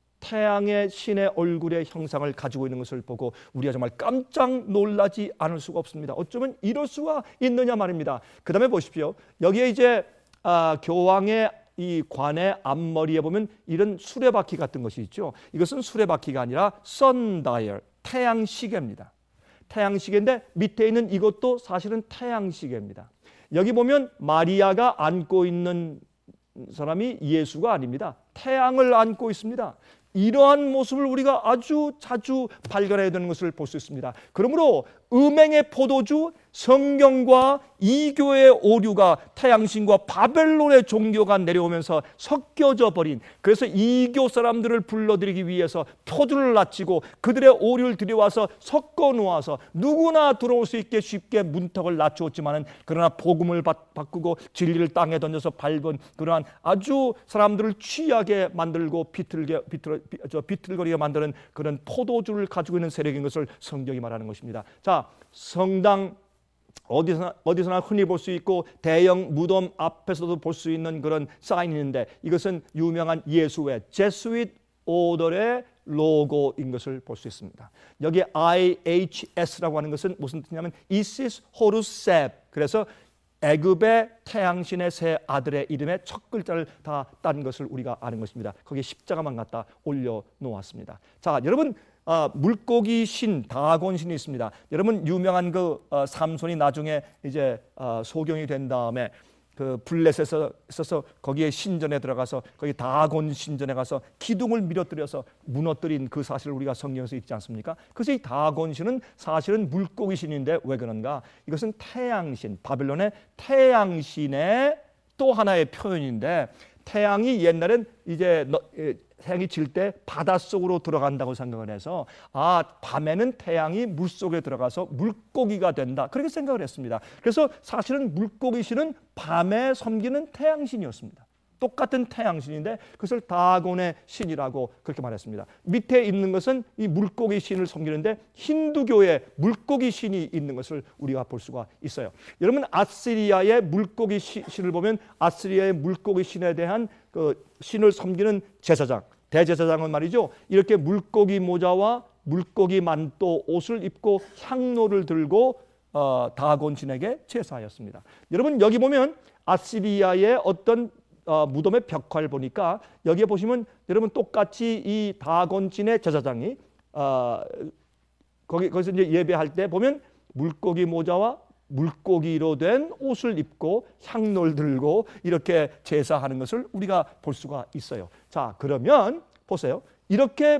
D: 태양의 신의 얼굴의 형상을 가지고 있는 것을 보고 우리가 정말 깜짝 놀라지 않을 수가 없습니다. 어쩌면 이럴 수가 있느냐 말입니다. 그 다음에 보십시오. 여기에 이제 아, 교황의 이 관의 앞머리에 보면 이런 수레바퀴 같은 것이 있죠. 이것은 수레바퀴가 아니라 선다이얼, 태양 시계입니다. 태양 시계인데 밑에 있는 이것도 사실은 태양 시계입니다. 여기 보면 마리아가 안고 있는 사람이 예수가 아닙니다. 태양을 안고 있습니다. 이러한 모습을 우리가 아주 자주 발견해야 되는 것을 볼 수 있습니다. 그러므로 음행의 포도주, 성경과 이교의 오류가 태양신과 바벨론의 종교가 내려오면서 섞여져 버린, 그래서 이교 사람들을 불러들이기 위해서 포도를 낮추고 그들의 오류를 들여와서 섞어 놓아서 누구나 들어올 수 있게 쉽게 문턱을 낮추었지만은, 그러나 복음을 바꾸고 진리를 땅에 던져서 밟은 그러한 아주 사람들을 취하게 만들고 비틀게 비틀, 저 비틀거리게 만드는 그런 포도주를 가지고 있는 세력인 것을 성경이 말하는 것입니다. 자, 성당 어디서나, 어디서나 흔히 볼 수 있고 대형 무덤 앞에서도 볼 수 있는 그런 사인이 있는데, 이것은 유명한 예수회 제수잇 오더의 로고인 것을 볼 수 있습니다. 여기 아이 에이치 에스라고 하는 것은 무슨 뜻이냐면 이시스 호루스 셉, 그래서 애굽의 태양신의 세 아들의 이름의 첫 글자를 다 딴 것을 우리가 아는 것입니다. 거기에 십자가만 갖다 올려놓았습니다. 자, 여러분, 어, 물고기 신, 다곤 신이 있습니다. 여러분, 유명한 그 어, 삼손이 나중에 이제 어, 소경이 된 다음에 그 블레셋에서 있어서 거기에 신전에 들어가서 거기 다곤 신전에 가서 기둥을 밀어뜨려서 무너뜨린 그 사실을 우리가 성경에서 읽지 않습니까? 그래서 이 다곤 신은 사실은 물고기 신인데 왜 그런가? 이것은 태양신, 바벨론의 태양신의 또 하나의 표현인데, 태양이 옛날엔 이제 태양이 질 때 바닷속으로 들어간다고 생각을 해서, 아, 밤에는 태양이 물속에 들어가서 물고기가 된다, 그렇게 생각을 했습니다. 그래서 사실은 물고기 신은 밤에 섬기는 태양신이었습니다. 똑같은 태양신인데 그것을 다곤의 신이라고 그렇게 말했습니다. 밑에 있는 것은 이 물고기 신을 섬기는데 힌두교에 물고기 신이 있는 것을 우리가 볼 수가 있어요. 여러분, 아시리아의 물고기 신을 보면 아시리아의 물고기 신에 대한 그 신을 섬기는 제사장, 대제사장은 말이죠. 이렇게 물고기 모자와 물고기 만또 옷을 입고 향로를 들고 어, 다곤 신에게 제사하였습니다. 여러분 여기 보면 아시리아의 어떤 어, 무덤의 벽화를 보니까 여기에 보시면 여러분 똑같이 이 다곤 신의 제사장이 어, 거기 거기서 이제 예배할 때 보면 물고기 모자와 물고기로 된 옷을 입고 향로를 들고 이렇게 제사하는 것을 우리가 볼 수가 있어요. 자, 그러면 보세요. 이렇게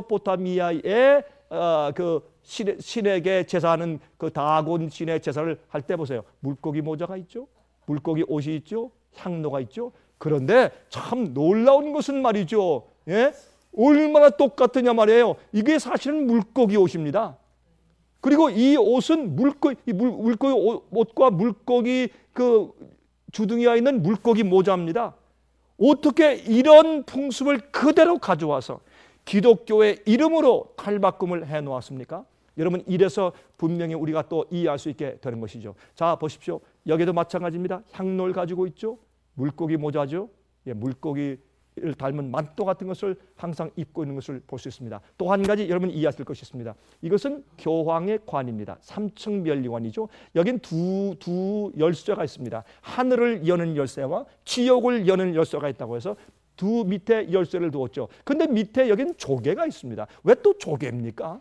D: 메소포타미아의 어, 그 신, 신에게 제사하는 그 다곤 신의 제사를 할 때 보세요. 물고기 모자가 있죠. 물고기 옷이 있죠. 향로가 있죠. 그런데 참 놀라운 것은 말이죠. 예? 얼마나 똑같으냐 말이에요. 이게 사실은 물고기 옷입니다. 그리고 이 옷은 물고기, 물, 물고기 옷과 물고기 그 주둥이가 있는 물고기 모자입니다. 어떻게 이런 풍습을 그대로 가져와서 기독교의 이름으로 탈바꿈을 해놓았습니까? 여러분 이래서 분명히 우리가 또 이해할 수 있게 되는 것이죠. 자 보십시오. 여기도 마찬가지입니다. 향로를 가지고 있죠. 물고기 모자죠. 예, 물고기를 닮은 만또 같은 것을 항상 입고 있는 것을 볼 수 있습니다. 또 한 가지 여러분 이해하실 것이 있습니다. 이것은 교황의 관입니다. 삼층 면류관이죠. 여긴 두, 두 열쇠가 있습니다. 하늘을 여는 열쇠와 지옥을 여는 열쇠가 있다고 해서 두 밑에 열쇠를 두었죠. 근데 밑에 여긴 조개가 있습니다. 왜 또 조개입니까?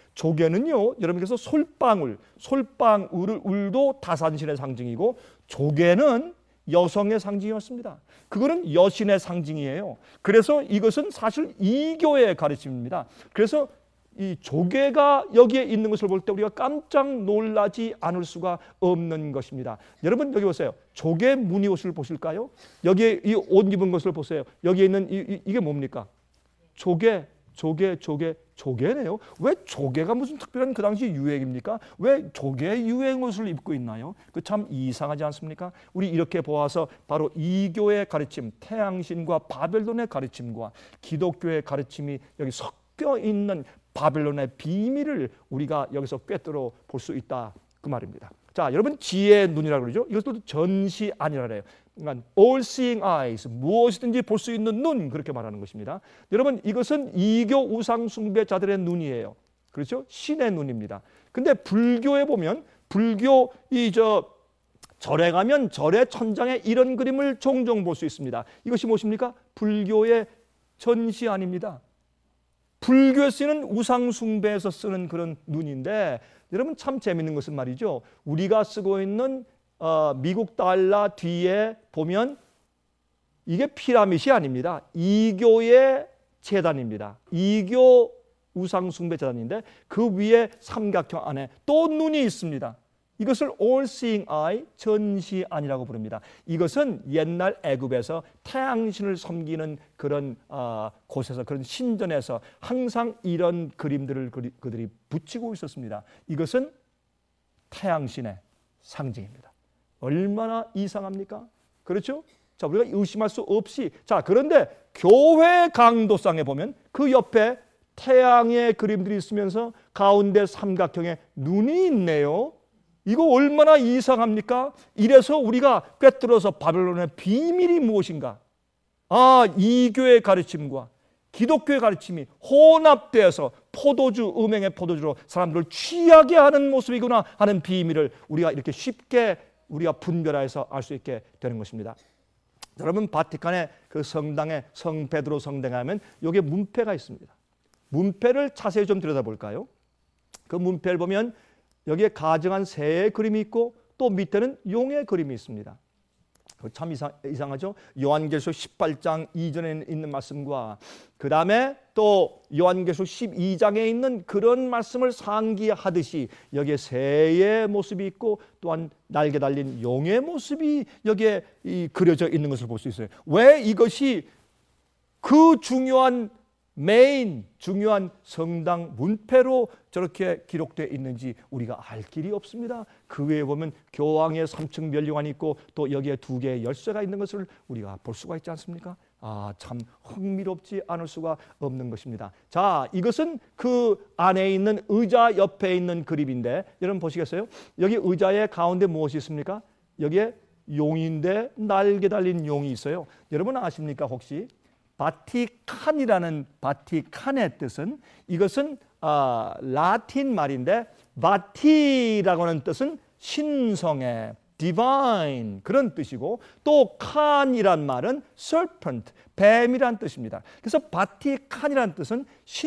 D: 조개는요, 여러분께서 솔방울, 솔방울을 울도 다산신의 상징이고 조개는 여성의 상징이었습니다. 그거는 여신의 상징이에요. 그래서 이것은 사실 이교의 가르침입니다. 그래서 이 조개가 여기에 있는 것을 볼 때 우리가 깜짝 놀라지 않을 수가 없는 것입니다. 여러분 여기 보세요. 조개 무늬 옷을 보실까요? 여기에 이 옷 입은 것을 보세요. 여기에 있는 이, 이, 이게 뭡니까? 조개, 조개, 조개, 조개네요. 왜 조개가 무슨 특별한 그 당시 유행입니까? 왜 조개 유행 옷을 입고 있나요? 그 참 이상하지 않습니까? 우리 이렇게 보아서 바로 이교의 가르침, 태양신과 바벨론의 가르침과 기독교의 가르침이 여기 섞여 있는 바벨론의 비밀을 우리가 여기서 꿰뚫어 볼 수 있다 그 말입니다. 자, 여러분 지혜의 눈이라고 그러죠. 이것도 전시 아니라 그래요. 그러니까 all seeing eyes, 무엇이든지 볼 수 있는 눈 그렇게 말하는 것입니다. 여러분 이것은 이교 우상 숭배자들의 눈이에요. 그렇죠? 신의 눈입니다. 근데 불교에 보면 불교 이 저 절에 가면 절의 천장에 이런 그림을 종종 볼 수 있습니다. 이것이 무엇입니까? 불교의 전시 아닙니다. 불교에 쓰는 우상 숭배에서 쓰는 그런 눈인데 여러분 참 재밌는 것은 말이죠. 우리가 쓰고 있는 어, 미국 달러 뒤에 보면 이게 피라밋이 아닙니다. 이교의 재단입니다. 이교 우상 숭배 재단인데 그 위에 삼각형 안에 또 눈이 있습니다. 이것을 all seeing eye, 전시안이라고 부릅니다. 이것은 옛날 애굽에서 태양신을 섬기는 그런 어, 곳에서 그런 신전에서 항상 이런 그림들을 그리, 그들이 붙이고 있었습니다. 이것은 태양신의 상징입니다. 얼마나 이상합니까? 그렇죠? 자, 우리가 의심할 수 없이 자, 그런데 교회 강도상에 보면 그 옆에 태양의 그림들이 있으면서 가운데 삼각형의 눈이 있네요. 이거 얼마나 이상합니까? 이래서 우리가 꿰뚫어서 바벨론의 비밀이 무엇인가? 아, 이교의 가르침과 기독교의 가르침이 혼합되어서 포도주, 음행의 포도주로 사람들을 취하게 하는 모습이구나 하는 비밀을 우리가 이렇게 쉽게 우리가 분별해서 알 수 있게 되는 것입니다. 여러분 바티칸의 그 성당에 성 베드로 성당에 하면 여기에 문패가 있습니다. 문패를 자세히 좀 들여다볼까요? 그 문패를 보면 여기에 가증한 새의 그림이 있고 또 밑에는 용의 그림이 있습니다. 참 이상, 이상하죠? 요한계시록 십팔 장 이전에 있는 말씀과 그 다음에 또 요한계시록 십이 장에 있는 그런 말씀을 상기하듯이 여기에 새의 모습이 있고 또한 날개 달린 용의 모습이 여기에 이 그려져 있는 것을 볼 수 있어요. 왜 이것이 그 중요한 메인 중요한 성당 문패로 저렇게 기록되어 있는지 우리가 알 길이 없습니다. 그 외에 보면 교황의 삼층 면류관이 있고 또 여기에 두 개의 열쇠가 있는 것을 우리가 볼 수가 있지 않습니까? 아, 참 흥미롭지 않을 수가 없는 것입니다. 자, 이것은 그 안에 있는 의자 옆에 있는 그림인데 여러분 보시겠어요? 여기 의자의 가운데 무엇이 있습니까? 여기에 용인데 날개 달린 용이 있어요. 여러분 아십니까? 혹시 바티칸이라는 바티칸의 뜻은 이것은 아, 라틴 말인데 바티라고 하는 뜻은 신성의 divine 그런 뜻이고 또 칸이란 말은 serpent 뱀이란 뜻입니다. 그래서 바티칸이란 뜻은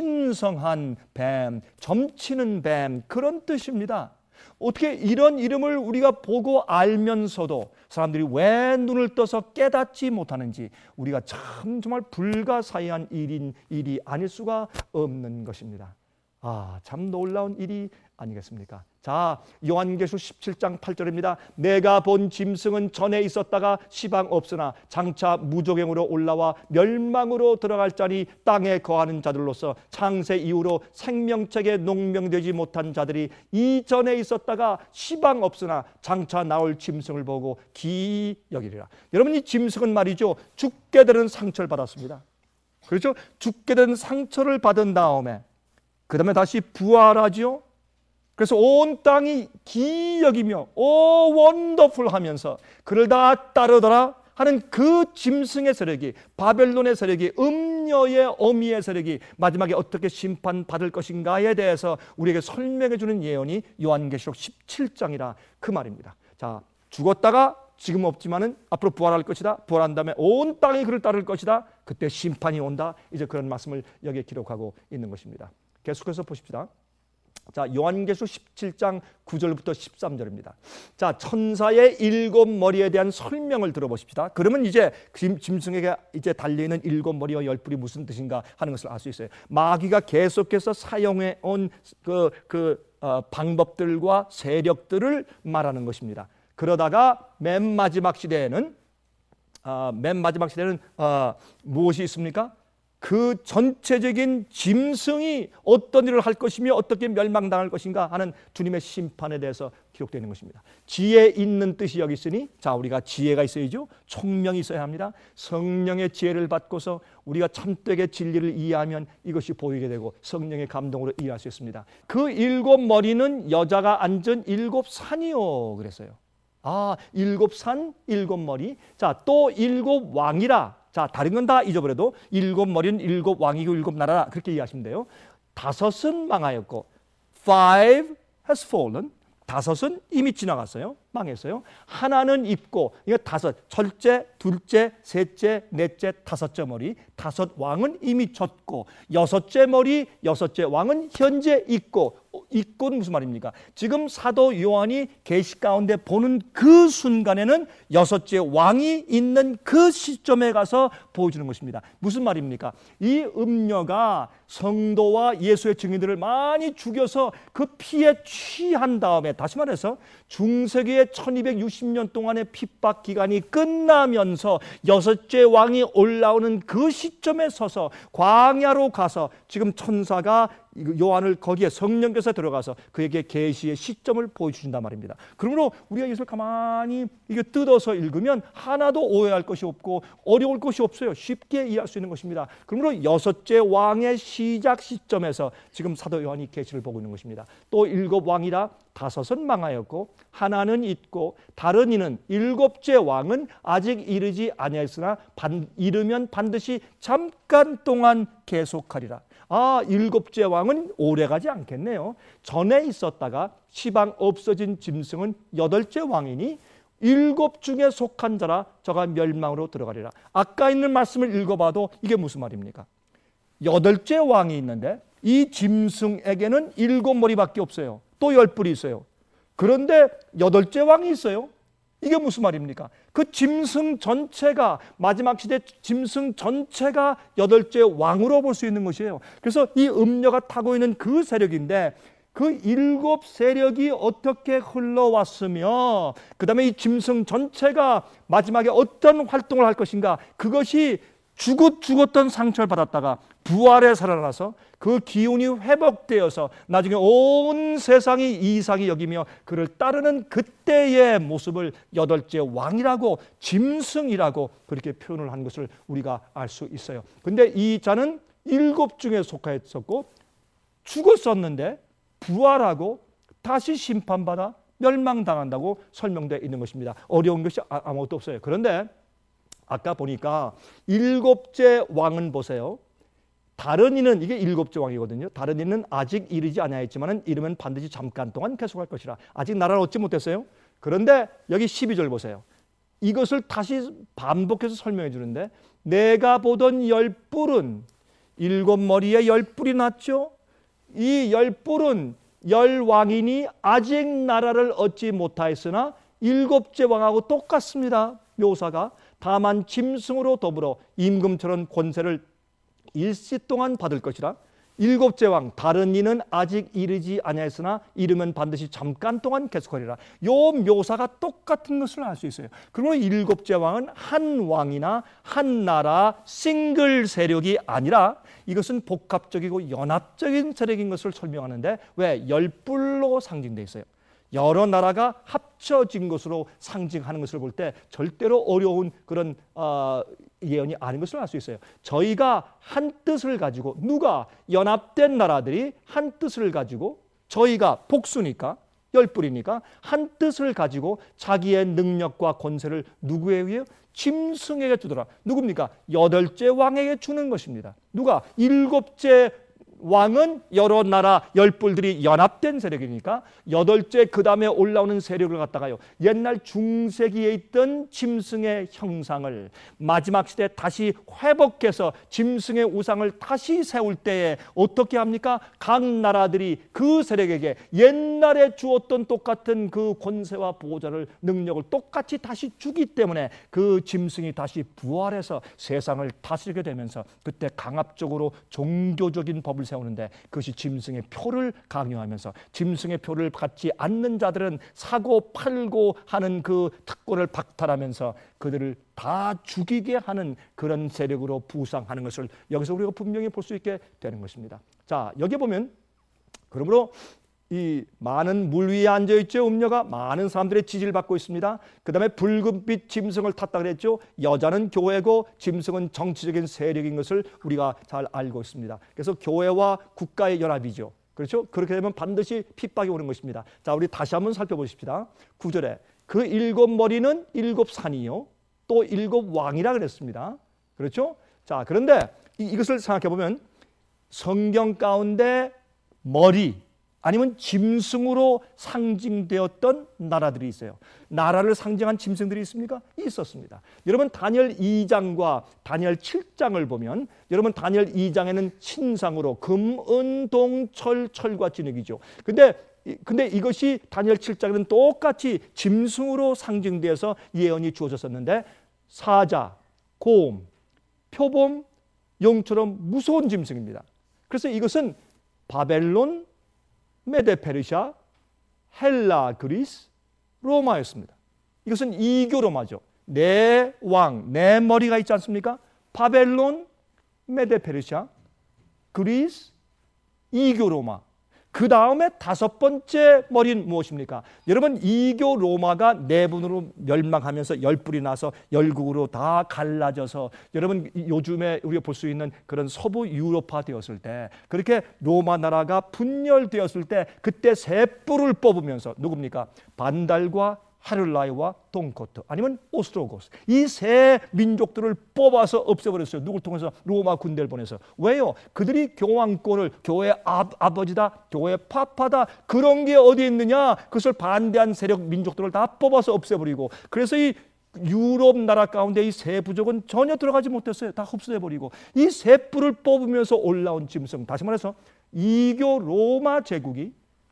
D: 신성한 뱀, 점치는 뱀 그런 뜻입니다. 어떻게 이런 이름을 우리가 보고 알면서도 사람들이 왜 눈을 떠서 깨닫지 못하는지 우리가 참 정말 불가사의한 일인 일이 아닐 수가 없는 것입니다. 아, 참 놀라운 일이 아니겠습니까? 자, 요한계시록 십칠 장 팔 절입니다. 내가 본 짐승은 전에 있었다가 시방 없으나 장차 무조갱으로 올라와 멸망으로 들어갈 자니 땅에 거하는 자들로서 창세 이후로 생명책에 농명되지 못한 자들이 이전에 있었다가 시방 없으나 장차 나올 짐승을 보고 기이 여기리라. 여러분, 이 짐승은 말이죠, 죽게 되는 상처를 받았습니다. 그렇죠? 죽게 되는 상처를 받은 다음에 그 다음에 다시 부활하죠. 그래서 온 땅이 기이 여기며 오 원더풀 하면서 그를 다 따르더라 하는 그 짐승의 세력이, 바벨론의 세력이, 음녀의 어미의 세력이 마지막에 어떻게 심판받을 것인가에 대해서 우리에게 설명해 주는 예언이 요한계시록 십칠 장이라 그 말입니다. 자, 죽었다가 지금 없지만은 앞으로 부활할 것이다. 부활한 다음에 온 땅이 그를 따를 것이다. 그때 심판이 온다. 이제 그런 말씀을 여기에 기록하고 있는 것입니다. 계속해서 보십시다. 자, 요한계시록 십칠 장 구 절부터 십삼 절입니다. 자, 천사의 일곱 머리에 대한 설명을 들어보십시다. 그러면 이제 짐, 짐승에게 이제 달려있는 일곱 머리와 열 뿔이 무슨 뜻인가 하는 것을 알 수 있어요. 마귀가 계속해서 사용해 온 그, 그 어, 방법들과 세력들을 말하는 것입니다. 그러다가 맨 마지막 시대에는 어, 맨 마지막 시대는 어, 무엇이 있습니까? 그 전체적인 짐승이 어떤 일을 할 것이며 어떻게 멸망당할 것인가 하는 주님의 심판에 대해서 기록되어 있는 것입니다. 지혜 있는 뜻이 여기 있으니, 자, 우리가 지혜가 있어야죠. 총명이 있어야 합니다. 성령의 지혜를 받고서 우리가 참되게 진리를 이해하면 이것이 보이게 되고 성령의 감동으로 이해할 수 있습니다. 그 일곱 머리는 여자가 앉은 일곱 산이요 그랬어요. 아, 일곱 산, 일곱 머리. 자, 또 일곱 왕이라. 자, 다른 건 다 잊어버려도 일곱 머리는 일곱 왕이고 일곱 나라라 그렇게 이해하시면 돼요. 다섯은 망하였고 five has fallen. 다섯은 이미 지나갔어요. 망했어요. 하나는 있고, 이거 다섯, 첫째, 둘째, 셋째, 넷째, 다섯째 머리. 다섯 왕은 이미 졌고, 여섯째 머리, 여섯째 왕은 현재 있고, 있고는 무슨 말입니까? 지금 사도 요한이 계시 가운데 보는 그 순간에는 여섯째 왕이 있는 그 시점에 가서 보여주는 것입니다. 무슨 말입니까? 이 음녀가 성도와 예수의 증인들을 많이 죽여서 그 피에 취한 다음에, 다시 말해서 중세기의 천이백육십 년 동안의 핍박 기간이 끝나면서 여섯째 왕이 올라오는 그 시점에 서서 광야로 가서 지금 천사가 요한을 거기에 성령께서 들어가서 그에게 계시의 시점을 보여주신단 말입니다. 그러므로 우리가 이것을 가만히 이게 뜯어서 읽으면 하나도 오해할 것이 없고 어려울 것이 없어요. 쉽게 이해할 수 있는 것입니다. 그러므로 여섯째 왕의 시작 시점에서 지금 사도 요한이 계시를 보고 있는 것입니다. 또 일곱 왕이라 다섯은 망하였고 하나는 있고 다른 이는 일곱째 왕은 아직 이르지 아니하였으나 반, 이르면 반드시 잠깐 동안 계속하리라. 아, 일곱째 왕은 오래가지 않겠네요. 전에 있었다가 시방 없어진 짐승은 여덟째 왕이니 일곱 중에 속한 자라 저가 멸망으로 들어가리라. 아까 있는 말씀을 읽어봐도 이게 무슨 말입니까? 여덟째 왕이 있는데 이 짐승에게는 일곱 머리밖에 없어요. 또 열 뿔이 있어요. 그런데 여덟째 왕이 있어요. 이게 무슨 말입니까? 그 짐승 전체가, 마지막 시대 짐승 전체가 여덟째 왕으로 볼 수 있는 것이에요. 그래서 이 음녀가 타고 있는 그 세력인데 그 일곱 세력이 어떻게 흘러왔으며 그 다음에 이 짐승 전체가 마지막에 어떤 활동을 할 것인가, 그것이 죽었, 죽었던 상처를 받았다가 부활에 살아나서 그 기운이 회복되어서 나중에 온 세상이 이상히 여기며 그를 따르는 그때의 모습을 여덟째 왕이라고, 짐승이라고 그렇게 표현을 한 것을 우리가 알 수 있어요. 근데 이 자는 일곱 중에 속하였었고 죽었었는데 부활하고 다시 심판받아 멸망당한다고 설명되어 있는 것입니다. 어려운 것이 아무것도 없어요. 그런데 아까 보니까 일곱째 왕은 보세요. 다른 이는 이게 일곱째 왕이거든요. 다른 이는 아직 이르지 아니하였지만 이르면 반드시 잠깐 동안 계속할 것이라. 아직 나라를 얻지 못했어요. 그런데 여기 십이 절 보세요. 이것을 다시 반복해서 설명해 주는데 내가 보던 열 뿔은 일곱 머리에 열 뿔이 났죠. 이 열 뿔은 열 왕이니 아직 나라를 얻지 못하였으나 일곱째 왕하고 똑같습니다. 묘사가. 다만 짐승으로 더불어 임금처럼 권세를 일시 동안 받을 것이라. 일곱째 왕 다른 이는 아직 이르지 아니하였으나 이르면 반드시 잠깐 동안 계속하리라. 요 묘사가 똑같은 것을 알 수 있어요. 그러면 일곱째 왕은 한 왕이나 한 나라 싱글 세력이 아니라 이것은 복합적이고 연합적인 세력인 것을 설명하는데 왜? 열뿔로 상징되어 있어요. 여러 나라가 합쳐진 것으로 상징하는 것을 볼 때 절대로 어려운 그런 어, 예언이 아닌 것을 알 수 있어요. 저희가 한 뜻을 가지고 누가 연합된 나라들이 한 뜻을 가지고 저희가 복수니까 열뿔이니까 한 뜻을 가지고 자기의 능력과 권세를 누구에 의해 짐승에게 주더라. 누굽니까? 여덟째 왕에게 주는 것입니다. 누가? 일곱째 왕은 여러 나라 열뿔들이 연합된 세력이니까 여덟째 그 다음에 올라오는 세력을 갖다가요 옛날 중세기에 있던 짐승의 형상을 마지막 시대에 다시 회복해서 짐승의 우상을 다시 세울 때에 어떻게 합니까? 각 나라들이 그 세력에게 옛날에 주었던 똑같은 그 권세와 보호자를 능력을 똑같이 다시 주기 때문에 그 짐승이 다시 부활해서 세상을 다스리게 되면서 그때 강압적으로 종교적인 법을 세우는데 그것이 짐승의 표를 강요하면서 짐승의 표를 갖지 않는 자들은 사고 팔고 하는 그 특권을 박탈하면서 그들을 다 죽이게 하는 그런 세력으로 부상하는 것을 여기서 우리가 분명히 볼 수 있게 되는 것입니다. 자, 여기 보면 그러므로 이 많은 물 위에 앉아있죠. 음녀가 많은 사람들의 지지를 받고 있습니다. 그 다음에 붉은빛 짐승을 탔다 그랬죠. 여자는 교회고 짐승은 정치적인 세력인 것을 우리가 잘 알고 있습니다. 그래서 교회와 국가의 연합이죠. 그렇죠? 그렇게 되면 반드시 핍박이 오는 것입니다. 자, 우리 다시 한번 살펴보십시다. 구 절에 그 일곱 머리는 일곱 산이요 또 일곱 왕이라 그랬습니다. 그렇죠? 자, 그런데 이, 이것을 생각해 보면 성경 가운데 머리 아니면 짐승으로 상징되었던 나라들이 있어요. 나라를 상징한 짐승들이 있습니까? 있었습니다. 여러분 다니엘 이 장과 다니엘 칠 장을 보면 여러분 다니엘 이 장에는 신상으로 금, 은, 동, 철, 철과 진흙이죠. 근데 근데 이것이 다니엘 칠 장에는 똑같이 짐승으로 상징되어서 예언이 주어졌었는데 사자, 곰, 표범, 용처럼 무서운 짐승입니다. 그래서 이것은 바벨론, 메데페르시아, 헬라, 그리스, 로마였습니다. 이것은 이교 로마죠. 네 왕, 네 머리가 있지 않습니까? 바벨론, 메데페르시아, 그리스, 이교 로마. 그 다음에 다섯 번째 머리는 무엇입니까? 여러분 이교 로마가 내분으로 멸망하면서 열불이 나서 열국으로 다 갈라져서 여러분 요즘에 우리가 볼 수 있는 그런 서부 유럽화 되었을 때 그렇게 로마 나라가 분열되었을 때 그때 세 뿔을 뽑으면서 누굽니까? 반달과 하를라이와 동코트 아니면 오스트로고스 이 세 민족들을 뽑아서 없애버렸어요. 누굴 통해서? 로마 군대를 보내서. 왜요? 그들이 교황권을 교회 아, 아버지다, 교회 파파다 그런 게 어디 있느냐? 그것을 반대한 세력 민족들을 다 뽑아서 없애버리고 그래서 이 유럽 나라 가운데 이 세 부족은 전혀 들어가지 못했어요. 다 흡수해버리고 이 세 뿔을 뽑으면서 올라온 짐승 다시 말해서 이교 로마 제국이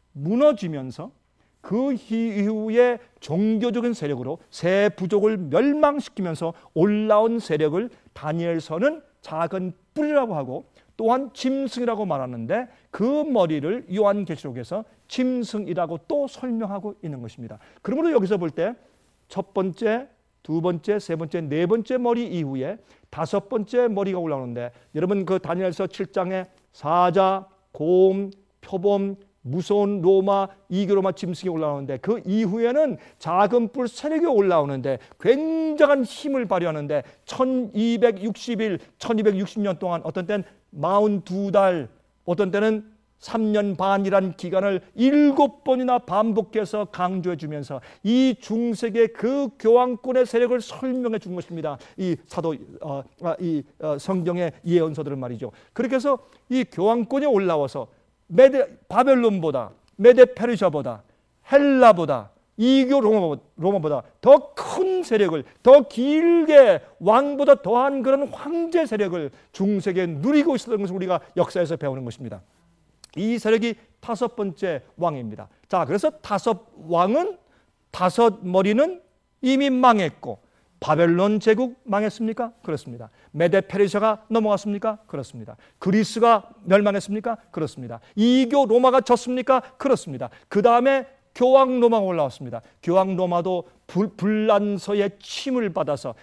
D: 무너지면서 그 이후에 종교적인 세력으로 세 부족을 멸망시키면서 올라온 세력을 다니엘서는 작은 뿔이라고 하고 또한 짐승이라고 말하는데 그 머리를 요한계시록에서 짐승이라고 또 설명하고 있는 것입니다. 그러므로 여기서 볼 때 첫 번째, 두 번째, 세 번째, 네 번째 머리 이후에 다섯 번째 머리가 올라오는데 여러분 그 다니엘서 칠 장에 사자, 곰, 표범, 무서운 로마, 이교 로마 짐승이 올라오는데 그 이후에는 작은 뿔 세력이 올라오는데 굉장한 힘을 발휘하는데 천이백육십 일, 천이백육십 년 동안 어떤 때는 사십이 달, 어떤 때는 삼 년 반이란 기간을 일곱 번이나 반복해서 강조해 주면서 이 중세의 그 교황권의 세력을 설명해 준 것입니다. 이 사도 어, 이 어, 성경의 예언서들은 말이죠. 그렇게 해서 이 교황권이 올라와서 메데 바벨론보다 메데 페르시아보다 헬라보다 이교 로마, 로마보다 더 큰 세력을, 더 길게 왕보다 더한 그런 황제 세력을 중세계에 누리고 있었던 것을 우리가 역사에서 배우는 것입니다. 이 세력이 다섯 번째 왕입니다. 자, 그래서 다섯 왕은, 다섯 머리는 이미 망했고, 바벨론 제국 망했습니까? 그렇습니다. 메데 페르시아가 넘어갔습니까? 그렇습니다. 그리스가 멸망했습니까? 그렇습니다. 이교 로마가 졌습니까? 그렇습니다. 그 다음에 교황 로마가 올라왔습니다. 교황 로마도 불, 불란서의 침을 받아서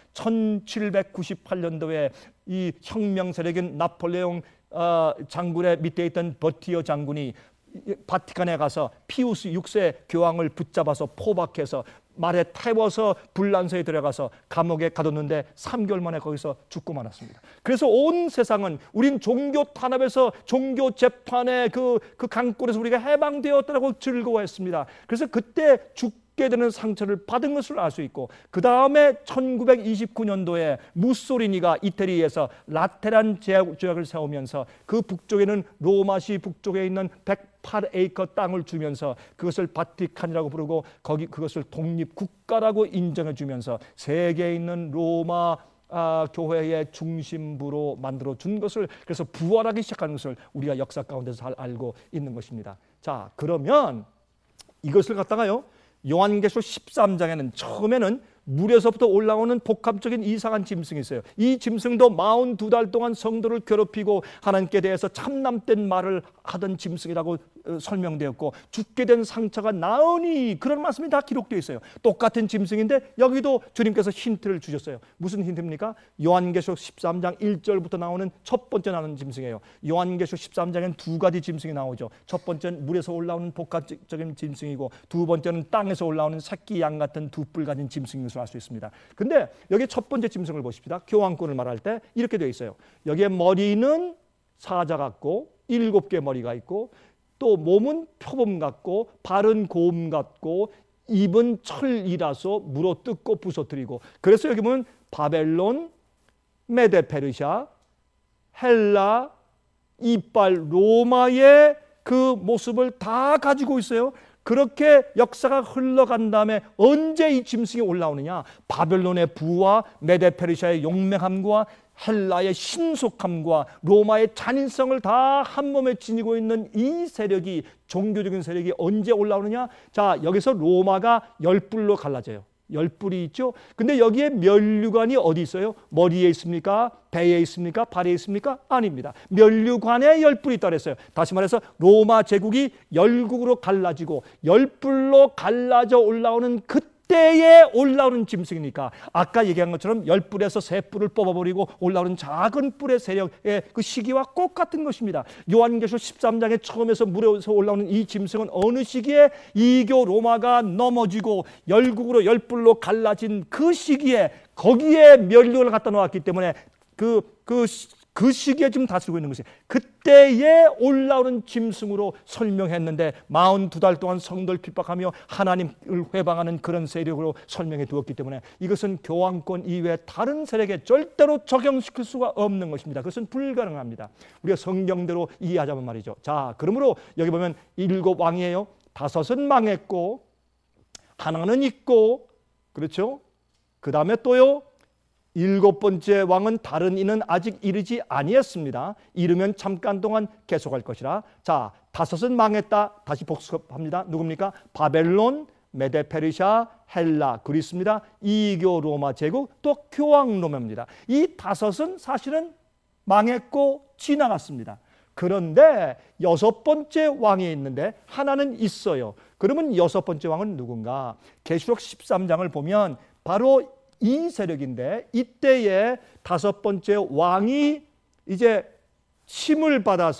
D: 천칠백구십팔 년도에 이 혁명 세력인 나폴레옹 어, 장군의 밑에 있던 버티어 장군이 바티칸에 가서 피우스 육 세 교황을 붙잡아서 포박해서 말에 태워서 불란서에 들어가서 감옥에 가뒀는데 삼 개월 만에 거기서 죽고 말았습니다. 그래서 온 세상은 우린 종교 탄압에서 종교 재판의 그, 그 강골에서 우리가 해방되었다고 즐거워했습니다. 그래서 그때 죽게 되는 상처를 받은 것을 알 수 있고, 그 다음에 천구백이십구 년도에 무소리니가 이태리에서 라테란 조약을 세우면서 그 북쪽에는 로마시 북쪽에 있는 백팔 에이커 땅을 주면서 그것을 바티칸이라고 부르고 거기 그것을 독립국가라고 인정해 주면서 세계에 있는 로마 아, 교회의 중심부로 만들어 준 것을, 그래서 부활하기 시작하는 것을 우리가 역사 가운데서 잘 알고 있는 것입니다. 자, 그러면 이것을 갖다가요, 요한계시록 십삼 장에는 처음에는 물에서부터 올라오는 복합적인 이상한 짐승이 있어요. 이 짐승도 사십이 달 동안 성도를 괴롭히고 하나님께 대해서 참남된 말을 하던 짐승이라고 설명되었고, 죽게 된 상처가 나으니, 그런 말씀이 다 기록되어 있어요. 똑같은 짐승인데 여기도 주님께서 힌트를 주셨어요. 무슨 힌트입니까? 요한계시록 십삼 장 일 절부터 나오는 첫 번째 나오는 짐승이에요. 요한계시록 십삼 장에는 두 가지 짐승이 나오죠. 첫 번째는 물에서 올라오는 복합적인 짐승이고, 두 번째는 땅에서 올라오는 새끼 양 같은 두 뿔 가진 짐승인 것을 알 수 있습니다. 근데 여기 첫 번째 짐승을 보십시다. 교황권을 말할 때 이렇게 되어 있어요. 여기에 머리는 사자 같고 일곱 개 머리가 있고, 또 몸은 표범 같고 발은 고음 같고 입은 철이라서 물어 뜯고 부서뜨리고. 그래서 여기 보면 바벨론, 메데 페르시아, 헬라, 이빨 로마의 그 모습을 다 가지고 있어요. 그렇게 역사가 흘러간 다음에 언제 이 짐승이 올라오느냐? 바벨론의 부와 메데 페르시아의 용맹함과 헬라의 신속함과 로마의 잔인성을 다 한 몸에 지니고 있는 이 세력이, 종교적인 세력이 언제 올라오느냐? 자, 여기서 로마가 열 뿔로 갈라져요. 열 뿔이 있죠. 근데 여기에 면류관이 어디 있어요? 머리에 있습니까? 배에 있습니까? 발에 있습니까? 아닙니다. 면류관에 열 뿔이 있다 그랬어요. 다시 말해서 로마 제국이 열국으로 갈라지고 열 뿔로 갈라져 올라오는 그때에 올라오는 짐승이니까, 아까 얘기한 것처럼 열 뿔에서 세 뿔을 뽑아버리고 올라오는 작은 뿔의 세력의 그 시기와 똑같은 것입니다. 요한계시록 십삼 장에 처음에서 물에서 올라오는 이 짐승은 어느 시기에 이교 로마가 넘어지고 열국으로 열 뿔로 갈라진 그 시기에, 거기에 면류관을 갖다 놓았기 때문에 그, 그, 그 시기에 지금 다스리고 있는 것이, 그때에 올라오는 짐승으로 설명했는데 사십이 달 동안 성도를 핍박하며 하나님을 회방하는 그런 세력으로 설명해 두었기 때문에 이것은 교황권 이외에 다른 세력에 절대로 적용시킬 수가 없는 것입니다. 그것은 불가능합니다. 우리가 성경대로 이해하자면 말이죠. 자, 그러므로 여기 보면 일곱 왕이에요. 다섯은 망했고 하나는 있고, 그렇죠? 그 다음에 또요, 일곱 번째 왕은 다른 이는 아직 이르지 아니했습니다. 이르면 잠깐 동안 계속할 것이라. 자, 다섯은 망했다. 다시 복습합니다. 누굽니까? 바벨론, 메데 페르시아, 헬라, 그리스입니다. 이교 로마 제국, 또 교황 로마입니다. 이 다섯은 사실은 망했고 지나갔습니다. 그런데 여섯 번째 왕이 있는데 하나는 있어요. 그러면 여섯 번째 왕은 누군가? 계시록 십삼 장을 보면 바로 이 세력인데, 이때에 다섯 번째 왕이 이제 침을 받아서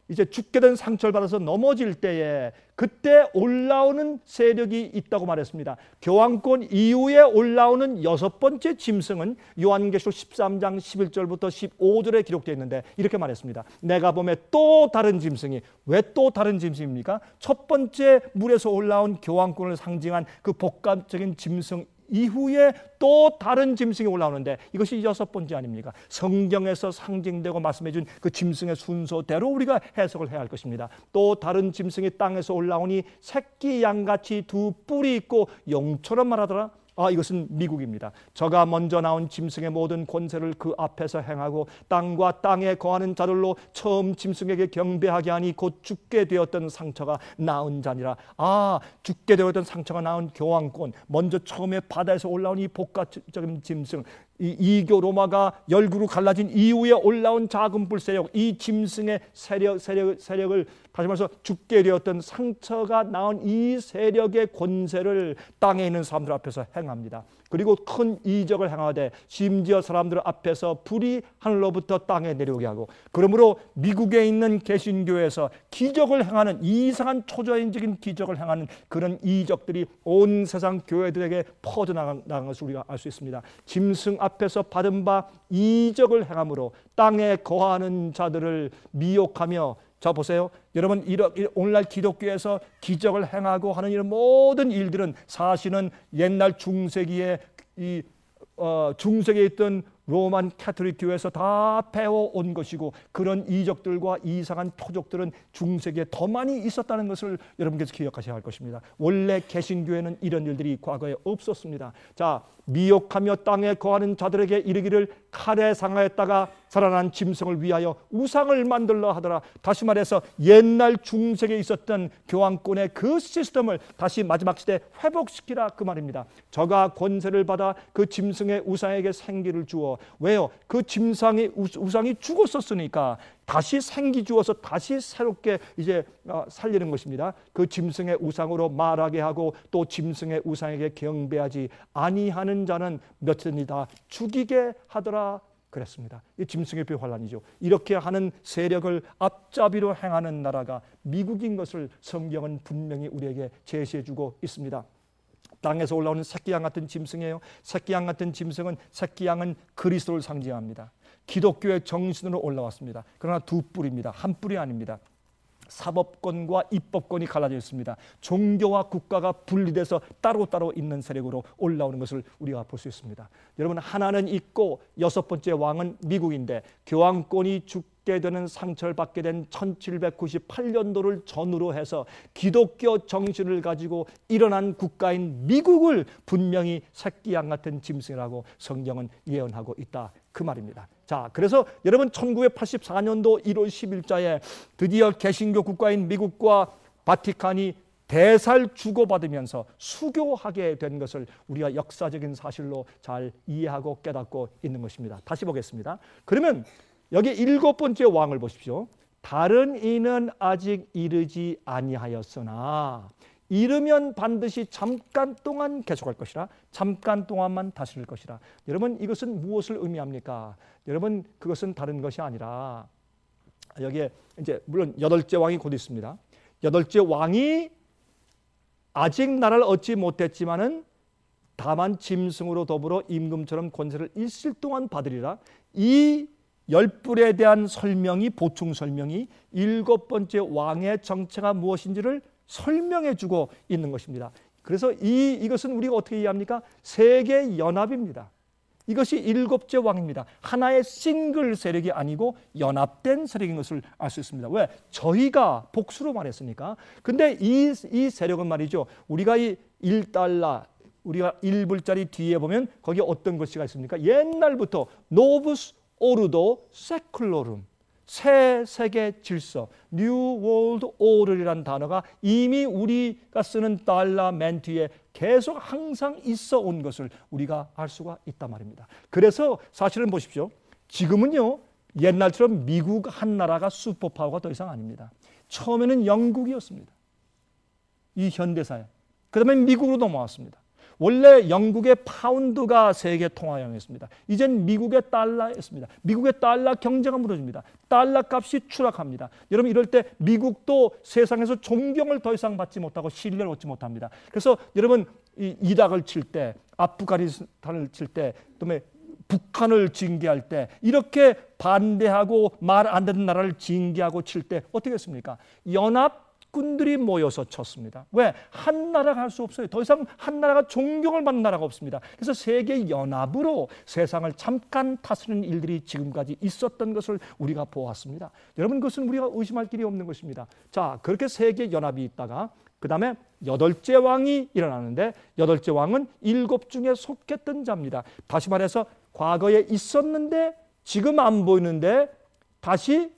D: 이제 죽게 된 상처를 받아서 넘어질 때에 그때 올라오는 세력이 있다고 말했습니다. 교황권 이후에 올라오는 여섯 번째 짐승은 요한계시록 십삼 장 십일 절부터 십오 절에 기록되어 있는데 이렇게 말했습니다. 내가 보매 또 다른 짐승이, 왜 또 다른 짐승입니까? 첫 번째 물에서 올라온 교황권을 상징한 그 복합적인 짐승 이후에 또 다른 짐승이 올라오는데 이것이 여섯 번째 아닙니까? 성경에서 상징되고 말씀해 준 그 짐승의 순서대로 우리가 해석을 해야 할 것입니다. 또 다른 짐승이 땅에서 올라오니 새끼 양같이 두 뿔이 있고 용처럼 말하더라. 아, 이것은 미국입니다. 저가 먼저 나온 짐승의 모든 권세를 그 앞에서 행하고 땅과 땅에 거하는 자들로 처음 짐승에게 경배하게 하니 곧 죽게 되었던 상처가 나은 자니라. 아, 죽게 되었던 상처가 나은 교황권, 먼저 처음에 바다에서 올라온 이 복합적인 짐승, 이 이교 로마가 열구로 갈라진 이후에 올라온 작은 불 세력, 이 짐승의 세력, 세력, 세력을 다시 말해서 죽게 되었던 상처가 나온 이 세력의 권세를 땅에 있는 사람들 앞에서 행합니다. 그리고 큰 이적을 행하되 심지어 사람들 앞에서 불이 하늘로부터 땅에 내려오게 하고, 그러므로 미국에 있는 개신교에서 기적을 행하는, 이상한 초자연적인 기적을 행하는 그런 이적들이 온 세상 교회들에게 퍼져나간 것을 우리가 알 수 있습니다. 짐승 앞에서 받은 바 이적을 행함으로 땅에 거하는 자들을 미혹하며, 자 보세요. 여러분, 오늘날 기독교에서 기적을 행하고 하는 이런 모든 일들은 사실은 옛날 중세기에 이 어, 중세기에 있던 로만 캐톨릭 교회에서 다 배워온 것이고, 그런 이적들과 이상한 표적들은 중세기에 더 많이 있었다는 것을 여러분께서 기억하셔야 할 것입니다. 원래 개신교회는 이런 일들이 과거에 없었습니다. 자, 미혹하며 땅에 거하는 자들에게 이르기를 칼에 상하였다가 살아난 짐승을 위하여 우상을 만들라 하더라. 다시 말해서 옛날 중세기에 있었던 교황권의 그 시스템을 다시 마지막 시대에 회복시키라, 그 말입니다. 저가 권세를 받아 그 짐승의 우상에게 생기를 주어, 왜요? 그 짐승의 우상이 죽었었으니까 다시 생기 주어서 다시 새롭게 이제 살리는 것입니다. 그 짐승의 우상으로 말하게 하고 또 짐승의 우상에게 경배하지 아니하는 자는 몇천이다 죽이게 하더라 그랬습니다. 이 짐승의 뼈 환란이죠. 이렇게 하는 세력을 앞잡이로 행하는 나라가 미국인 것을 성경은 분명히 우리에게 제시해주고 있습니다. 땅에서 올라오는 새끼양 같은 짐승이에요. 새끼양 같은 짐승은, 새끼양은 그리스도를 상징합니다. 기독교의 정신으로 올라왔습니다. 그러나 두 뿔입니다. 한 뿔이 아닙니다. 사법권과 입법권이 갈라져 있습니다. 종교와 국가가 분리돼서 따로따로 있는 세력으로 올라오는 것을 우리가 볼 수 있습니다. 여러분, 하나는 있고 여섯 번째 왕은 미국인데, 교황권이 죽게 되는 상처를 받게 된 천칠백구십팔 년도를 전후로 해서 기독교 정신을 가지고 일어난 국가인 미국을 분명히 새끼양 같은 짐승이라고 성경은 예언하고 있다, 그 말입니다. 자, 그래서 여러분, 천구백팔십사 년도 일월 십일자에 드디어 개신교 국가인 미국과 바티칸이 대살 주고받으면서 수교하게 된 것을 우리가 역사적인 사실로 잘 이해하고 깨닫고 있는 것입니다. 다시 보겠습니다. 그러면 여기 일곱 번째 왕을 보십시오. 다른 이는 아직 이르지 아니하였으나 이르면 반드시 잠깐 동안 계속할 것이라, 잠깐 동안만 다스릴 것이라. 여러분, 이것은 무엇을 의미합니까? 여러분, 그것은 다른 것이 아니라, 여기에 이제 물론 여덟째 왕이 곧 있습니다. 여덟째 왕이 아직 나라를 얻지 못했지만은 다만 짐승으로 더불어 임금처럼 권세를 일실 동안 받으리라. 이 열불에 대한 설명이, 보충 설명이 일곱 번째 왕의 정체가 무엇인지를 설명해 주고 있는 것입니다. 그래서 이, 이것은 우리가 어떻게 이해합니까? 세계 연합입니다. 이것이 일곱째 왕입니다. 하나의 싱글 세력이 아니고 연합된 세력인 것을 알 수 있습니다. 왜? 저희가 복수로 말했으니까. 근데 이, 이 세력은 말이죠, 우리가 이 일 달러, 우리가 일 불짜리 뒤에 보면 거기에 어떤 글씨가 있습니까? 옛날부터 노브스 오르도 세클로름, 새 세계 질서, New World Order이라는 단어가 이미 우리가 쓰는 달러 맨 뒤에 계속 항상 있어 온 것을 우리가 알 수가 있단 말입니다. 그래서 사실은 보십시오. 지금은요, 옛날처럼 미국 한 나라가 슈퍼파워가 더 이상 아닙니다. 처음에는 영국이었습니다. 이 현대사에. 그 다음에 미국으로 넘어왔습니다. 원래 영국의 파운드가 세계 통화형이었습니다. 이젠 미국의 달러였습니다. 미국의 달러 경제가 무너집니다. 달러 값이 추락합니다. 여러분 이럴 때 미국도 세상에서 존경을 더 이상 받지 못하고 신뢰를 얻지 못합니다. 그래서 여러분 이 이락을 칠 때, 아프가니스탄을 칠 때, 그다음에 북한을 징계할 때 이렇게 반대하고 말 안 듣는 나라를 징계하고 칠 때 어떻게 했습니까? 연합군들이 모여서 쳤습니다. 왜? 한 나라가 할 수 없어요. 더 이상 한 나라가 존경을 받는 나라가 없습니다. 그래서 세계 연합으로 세상을 잠깐 다스리는 일들이 지금까지 있었던 것을 우리가 보았습니다. 여러분 그것은 우리가 의심할 길이 없는 것입니다. 자, 그렇게 세계 연합이 있다가 그 다음에 여덟째 왕이 일어나는데 여덟째 왕은 일곱 중에 속했던 자입니다. 다시 말해서 과거에 있었는데 지금 안 보이는데 다시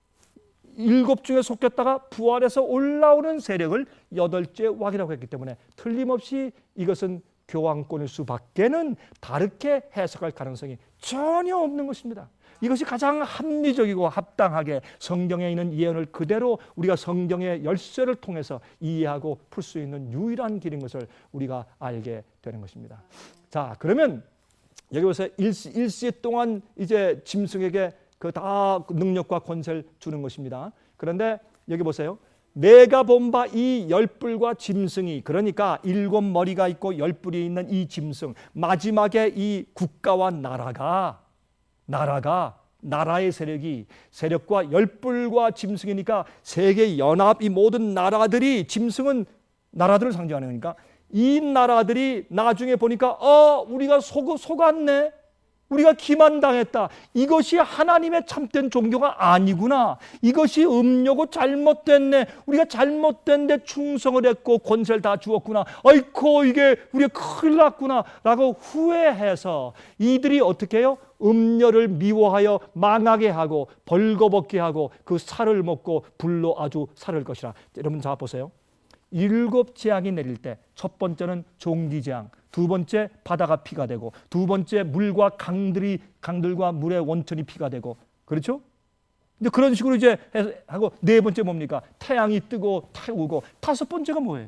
D: 일곱 중에 속했다가 부활해서 올라오는 세력을 여덟째 왕이라고 했기 때문에 틀림없이 이것은 교황권일 수밖에는 다르게 해석할 가능성이 전혀 없는 것입니다. 이것이 가장 합리적이고 합당하게 성경에 있는 예언을 그대로 우리가 성경의 열쇠를 통해서 이해하고 풀 수 있는 유일한 길인 것을 우리가 알게 되는 것입니다. 자, 그러면 여기 보세요. 일시, 일시 동안 이제 짐승에게 그 다 능력과 권세를 주는 것입니다. 그런데 여기 보세요. 내가 본 바 이 열뿔과 짐승이, 그러니까 일곱 머리가 있고 열뿔이 있는 이 짐승, 마지막에 이 국가와 나라가 나라가 나라의 세력이 세력과 열뿔과 짐승이니까 세계 연합 이 모든 나라들이, 짐승은 나라들을 상징하는 거니까 이 나라들이 나중에 보니까 어 우리가 속, 속았네, 우리가 기만당했다, 이것이 하나님의 참된 종교가 아니구나, 이것이 음료고 잘못됐네, 우리가 잘못된 데 충성을 했고 권세를 다 주었구나, 아이고 이게 우리가 큰일 났구나 라고 후회해서 이들이 어떻게 해요? 음료를 미워하여 망하게 하고 벌거벗게 하고 그 살을 먹고 불로 아주 살을 것이라. 여러분 자 보세요. 일곱 재앙이 내릴 때 첫 번째는 종기 재앙, 두 번째 바다가 피가 되고, 두 번째 물과 강들이 강들과 물의 원천이 피가 되고, 그렇죠? 근데 그런 식으로 이제 하고, 네 번째 뭡니까? 태양이 뜨고 태우고, 다섯 번째가 뭐예요?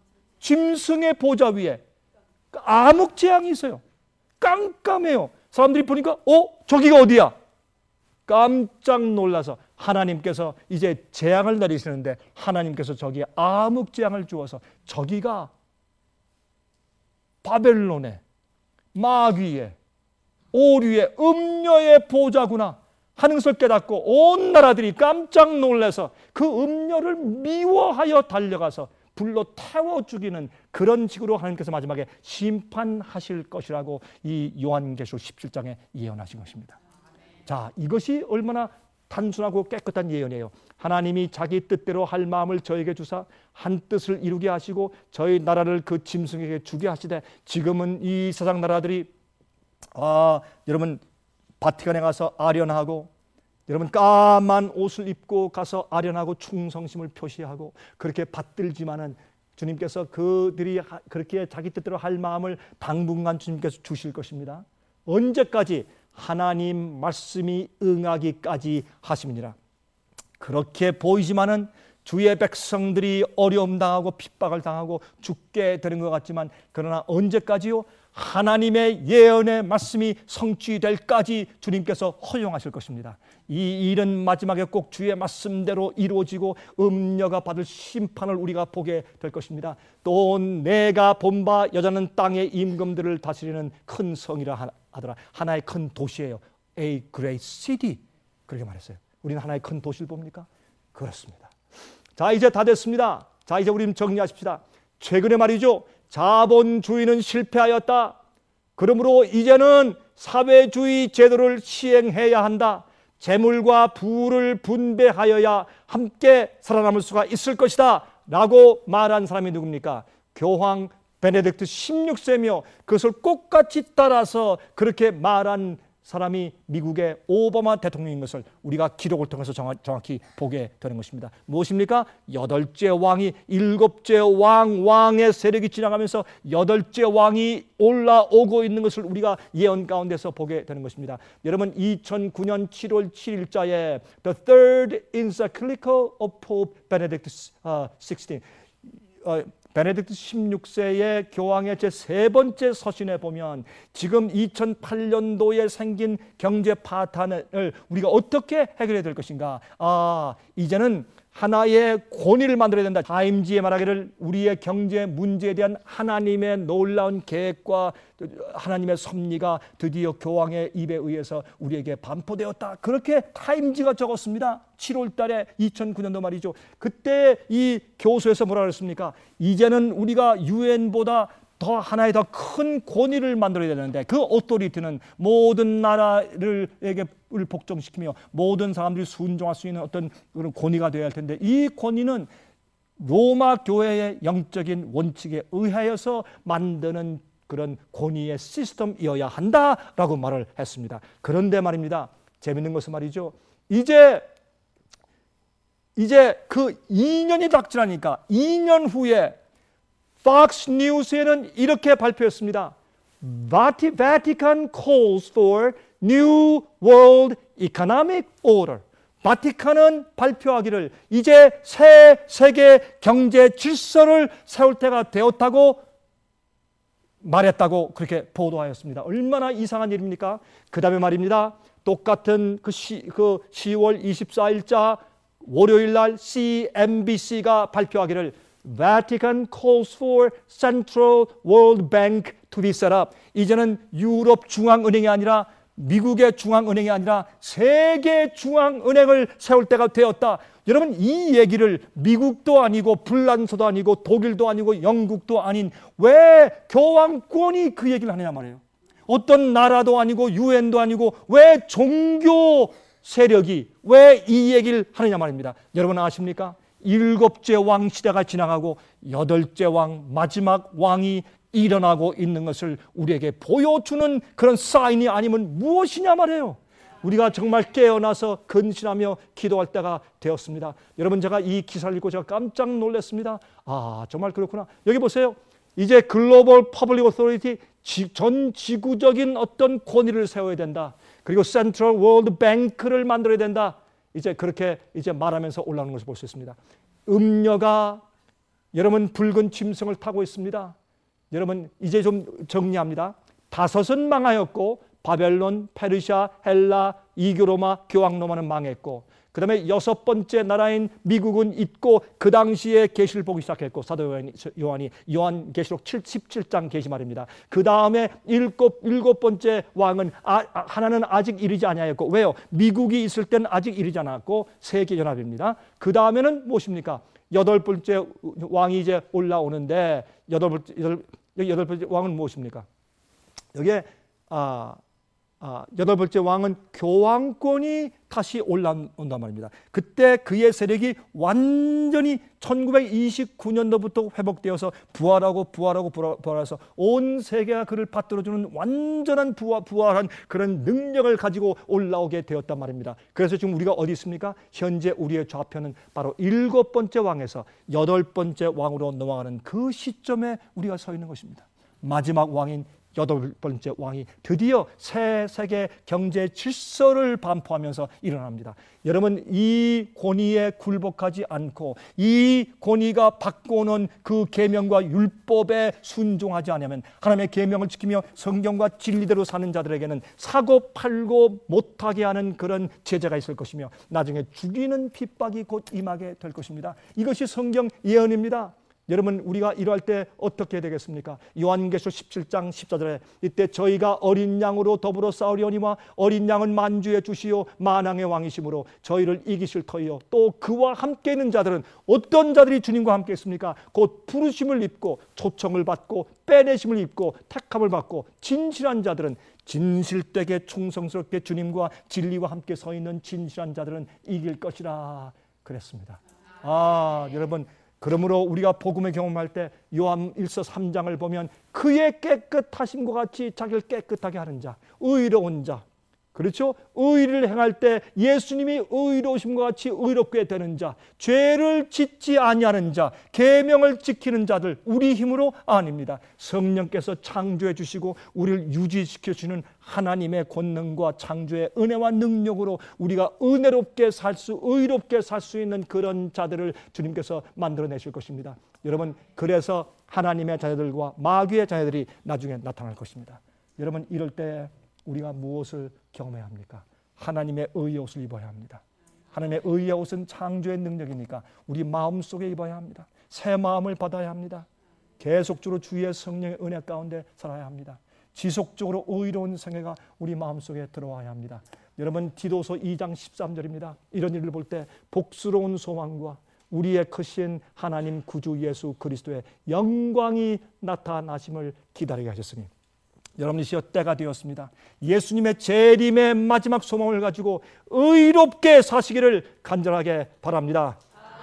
D: 짐승의 보좌 위에 암흑 재앙이 있어요. 깜깜해요. 사람들이 보니까 어? 저기가 어디야? 깜짝 놀라서 하나님께서 이제 재앙을 내리시는데 하나님께서 저기에 암흑 재앙을 주어서 저기가 바벨론의 마귀의 오류의 음녀의 보좌구나 하는 것을 깨닫고 온 나라들이 깜짝 놀라서 그 음녀를 미워하여 달려가서 불로 태워 죽이는 그런 식으로 하나님께서 마지막에 심판하실 것이라고 이 요한계시록 십칠 장에 예언하신 것입니다. 자, 이것이 얼마나 단순하고 깨끗한 예언이에요. 하나님이 자기 뜻대로 할 마음을 저에게 주사 한 뜻을 이루게 하시고 저희 나라를 그 짐승에게 주게 하시되, 지금은 이 세상 나라들이 아, 여러분 바티칸에 가서 아련하고, 여러분 까만 옷을 입고 가서 아련하고 충성심을 표시하고 그렇게 받들지만은 주님께서 그들이 그렇게 자기 뜻대로 할 마음을 당분간 주님께서 주실 것입니다. 언제까지? 하나님 말씀이 응하기까지 하심이니라. 그렇게 보이지만은 주의 백성들이 어려움 당하고 핍박을 당하고 죽게 되는 것 같지만, 그러나 언제까지요? 하나님의 예언의 말씀이 성취될까지 주님께서 허용하실 것입니다. 이 일은 마지막에 꼭 주의 말씀대로 이루어지고 음녀가 받을 심판을 우리가 보게 될 것입니다. 또 내가 본 바 여자는 땅의 임금들을 다스리는 큰 성이라 하더라. 하나의 큰 도시예요. A great city. 그렇게 말했어요. 우리는 하나의 큰 도시를 봅니까? 그렇습니다. 자, 이제 다 됐습니다. 자, 이제 우리 정리하십시다. 최근에 말이죠, 자본주의는 실패하였다. 그러므로 이제는 사회주의 제도를 시행해야 한다. 재물과 부를 분배하여야 함께 살아남을 수가 있을 것이다 라고 말한 사람이 누굽니까? 교황 베네딕트 십육 세며 그것을 똑같이 따라서 그렇게 말한 사람이 미국의 오바마 대통령인 것을 우리가 기록을 통해서 정확히 보게 되는 것입니다. 무엇입니까? 여덟째 왕이, 일곱째 왕, 왕의 세력이 지나가면서 여덟째 왕이 올라오고 있는 것을 우리가 예언 가운데서 보게 되는 것입니다. 여러분, 이천구 년 칠월 칠일자에 The Third Encyclical of Pope Benedict 십육, 어, 베네딕트 십육 세의 교황의 제세 번째 서신에 보면 지금 이천팔 년도에 생긴 경제 파탄을 우리가 어떻게 해결해야 될 것인가? 아, 이제는 하나의 권위를 만들어야 된다. 타임지에 말하기를 우리의 경제 문제에 대한 하나님의 놀라운 계획과 하나님의 섭리가 드디어 교황의 입에 의해서 우리에게 반포되었다. 그렇게 타임지가 적었습니다. 칠월 달에 이천구 년도 말이죠. 그때 이 교수에서 뭐라 그랬습니까? 이제는 우리가 유엔보다 더 하나의 더 큰 권위를 만들어야 되는데 그 오토리티는 모든 나라를 복종시키며 모든 사람들이 순종할 수 있는 어떤 그런 권위가 되어야 할 텐데 이 권위는 로마 교회의 영적인 원칙에 의하여서 만드는 그런 권위의 시스템이어야 한다라고 말을 했습니다. 그런데 말입니다. 재밌는 것은 말이죠. 이제 이제 그 이 년이 닥치라니까 이 년 후에 Fox News에는 이렇게 발표했습니다. Vatican calls for new world economic order. 바티칸은 발표하기를 이제 새 세계 경제 질서를 세울 때가 되었다고 말했다고 그렇게 보도하였습니다. 얼마나 이상한 일입니까? 그 다음에 말입니다. 똑같은 그, 시, 그 시월 이십사일자 월요일 날 씨엔비씨가 발표하기를 Vatican calls for Central World Bank to be set up. 이제는 유럽 중앙은행이 아니라 미국의 중앙은행이 아니라 세계 중앙은행을 세울 때가 되었다. 여러분 이 얘기를 미국도 아니고 불란서도 아니고 독일도 아니고 영국도 아닌 왜 교황권이 그 얘기를 하느냐 말이에요. 어떤 나라도 아니고 유엔도 아니고 왜 종교 세력이 왜 이 얘기를 하느냐 말입니다. 여러분 아십니까? 일곱째 왕 시대가 지나가고 여덟째 왕 마지막 왕이 일어나고 있는 것을 우리에게 보여주는 그런 사인이 아니면 무엇이냐 말이에요. 우리가 정말 깨어나서 근신하며 기도할 때가 되었습니다. 여러분 제가 이 기사를 읽고 제가 깜짝 놀랐습니다. 아 정말 그렇구나. 여기 보세요. 이제 글로벌 퍼블릭 오토리티 전 지구적인 어떤 권위를 세워야 된다. 그리고 센트럴 월드 뱅크를 만들어야 된다. 이제 그렇게 이제 말하면서 올라오는 것을 볼 수 있습니다. 음녀가 여러분 붉은 짐승을 타고 있습니다. 여러분 이제 좀 정리합니다. 다섯은 망하였고 바벨론, 페르시아, 헬라, 이교로마, 교황로마는 망했고 그 다음에 여섯 번째 나라인 미국은 있고 그 당시에 계시를 보기 시작했고 사도 요한이, 요한이 요한계시록 십칠 장 계시 말입니다. 그 다음에 일곱, 일곱 번째 왕은 아, 하나는 아직 이르지 아니하였고 왜요? 미국이 있을 때는 아직 이르지 않았고 세계연합입니다. 그 다음에는 무엇입니까? 여덟 번째 왕이 이제 올라오는데 여덟 번째, 여덟, 여덟 번째 왕은 무엇입니까? 여기에 아, 아, 여덟 번째 왕은 교황권이 다시 올라온단 말입니다. 그때 그의 세력이 완전히 천구백이십구 년도부터 회복되어서 부활하고 부활하고 부활해서 온 세계가 그를 받들어주는 완전한 부활, 부활한 그런 능력을 가지고 올라오게 되었단 말입니다. 그래서 지금 우리가 어디 있습니까? 현재 우리의 좌표는 바로 일곱 번째 왕에서 여덟 번째 왕으로 넘어가는 그 시점에 우리가 서 있는 것입니다. 마지막 왕인 여덟 번째 왕이 드디어 새 세계 경제 질서를 반포하면서 일어납니다. 여러분 이 권위에 굴복하지 않고 이 권위가 바꿔놓은 그 계명과 율법에 순종하지 않으면 하나님의 계명을 지키며 성경과 진리대로 사는 자들에게는 사고 팔고 못하게 하는 그런 제재가 있을 것이며 나중에 죽이는 핍박이 곧 임하게 될 것입니다. 이것이 성경 예언입니다. 여러분 우리가 이러할 때 어떻게 되겠습니까? 요한계시록 십칠 장 십사 절에 이때 저희가 어린 양으로 더불어 싸우려니와 어린 양은 만주의 주시요 만왕의 왕이심으로 저희를 이기실 터이요 또 그와 함께 있는 자들은 어떤 자들이 주님과 함께 있습니까? 곧 부르심을 입고 초청을 받고 빼내심을 입고 택함을 받고 진실한 자들은 진실되게 충성스럽게 주님과 진리와 함께 서 있는 진실한 자들은 이길 것이라 그랬습니다. 아 여러분 그러므로 우리가 복음을 경험할 때 요한 일서 삼 장을 보면 그의 깨끗하심과 같이 자기를 깨끗하게 하는 자, 의로운 자, 그렇죠? 의를 행할 때 예수님이 의로우심과 같이 의롭게 되는 자, 죄를 짓지 아니하는 자, 계명을 지키는 자들, 우리 힘으로 아닙니다. 성령께서 창조해 주시고 우리를 유지시켜 주시는 하나님의 권능과 창조의 은혜와 능력으로 우리가 은혜롭게 살 수, 의롭게 살 수 있는 그런 자들을 주님께서 만들어내실 것입니다. 여러분, 그래서 하나님의 자녀들과 마귀의 자녀들이 나중에 나타날 것입니다. 여러분, 이럴 때 우리가 무엇을 경험해야 합니까? 하나님의 의의 옷을 입어야 합니다. 하나님의 의의 옷은 창조의 능력이니까 우리 마음속에 입어야 합니다. 새 마음을 받아야 합니다. 계속적으로 주의 성령의 은혜 가운데 살아야 합니다. 지속적으로 의로운 생애가 우리 마음속에 들어와야 합니다. 여러분, 디도서 이 장 십삼 절입니다. 이런 일을 볼 때 복스러운 소망과 우리의 크신 하나님 구주 예수 그리스도의 영광이 나타나심을 기다리게 하셨으니 여러분, 이시여 때가 되었습니다. 예수님의 재림의 마지막 소망을 가지고 의롭게 사시기를 간절하게 바랍니다.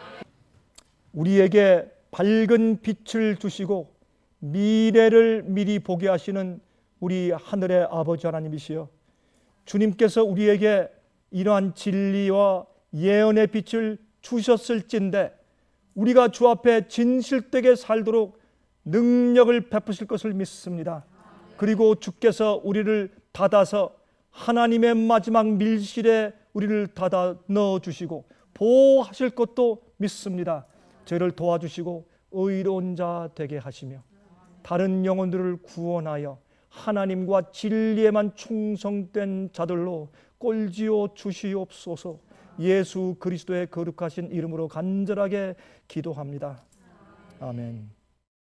D: 우리에게 밝은 빛을 주시고 미래를 미리 보게 하시는 우리 하늘의 아버지 하나님이시여, 주님께서 우리에게 이러한 진리와 예언의 빛을 주셨을진데 우리가 주 앞에 진실되게 살도록 능력을 베푸실 것을 믿습니다. 그리고 주께서 우리를 닫아서 하나님의 마지막 밀실에 우리를 닫아 넣어주시고 보호하실 것도 믿습니다. 저희를 도와주시고 의로운 자 되게 하시며 다른 영혼들을 구원하여 하나님과 진리에만 충성된 자들로 꼴지어 주시옵소서. 예수 그리스도의 거룩하신 이름으로 간절하게 기도합니다. 아멘.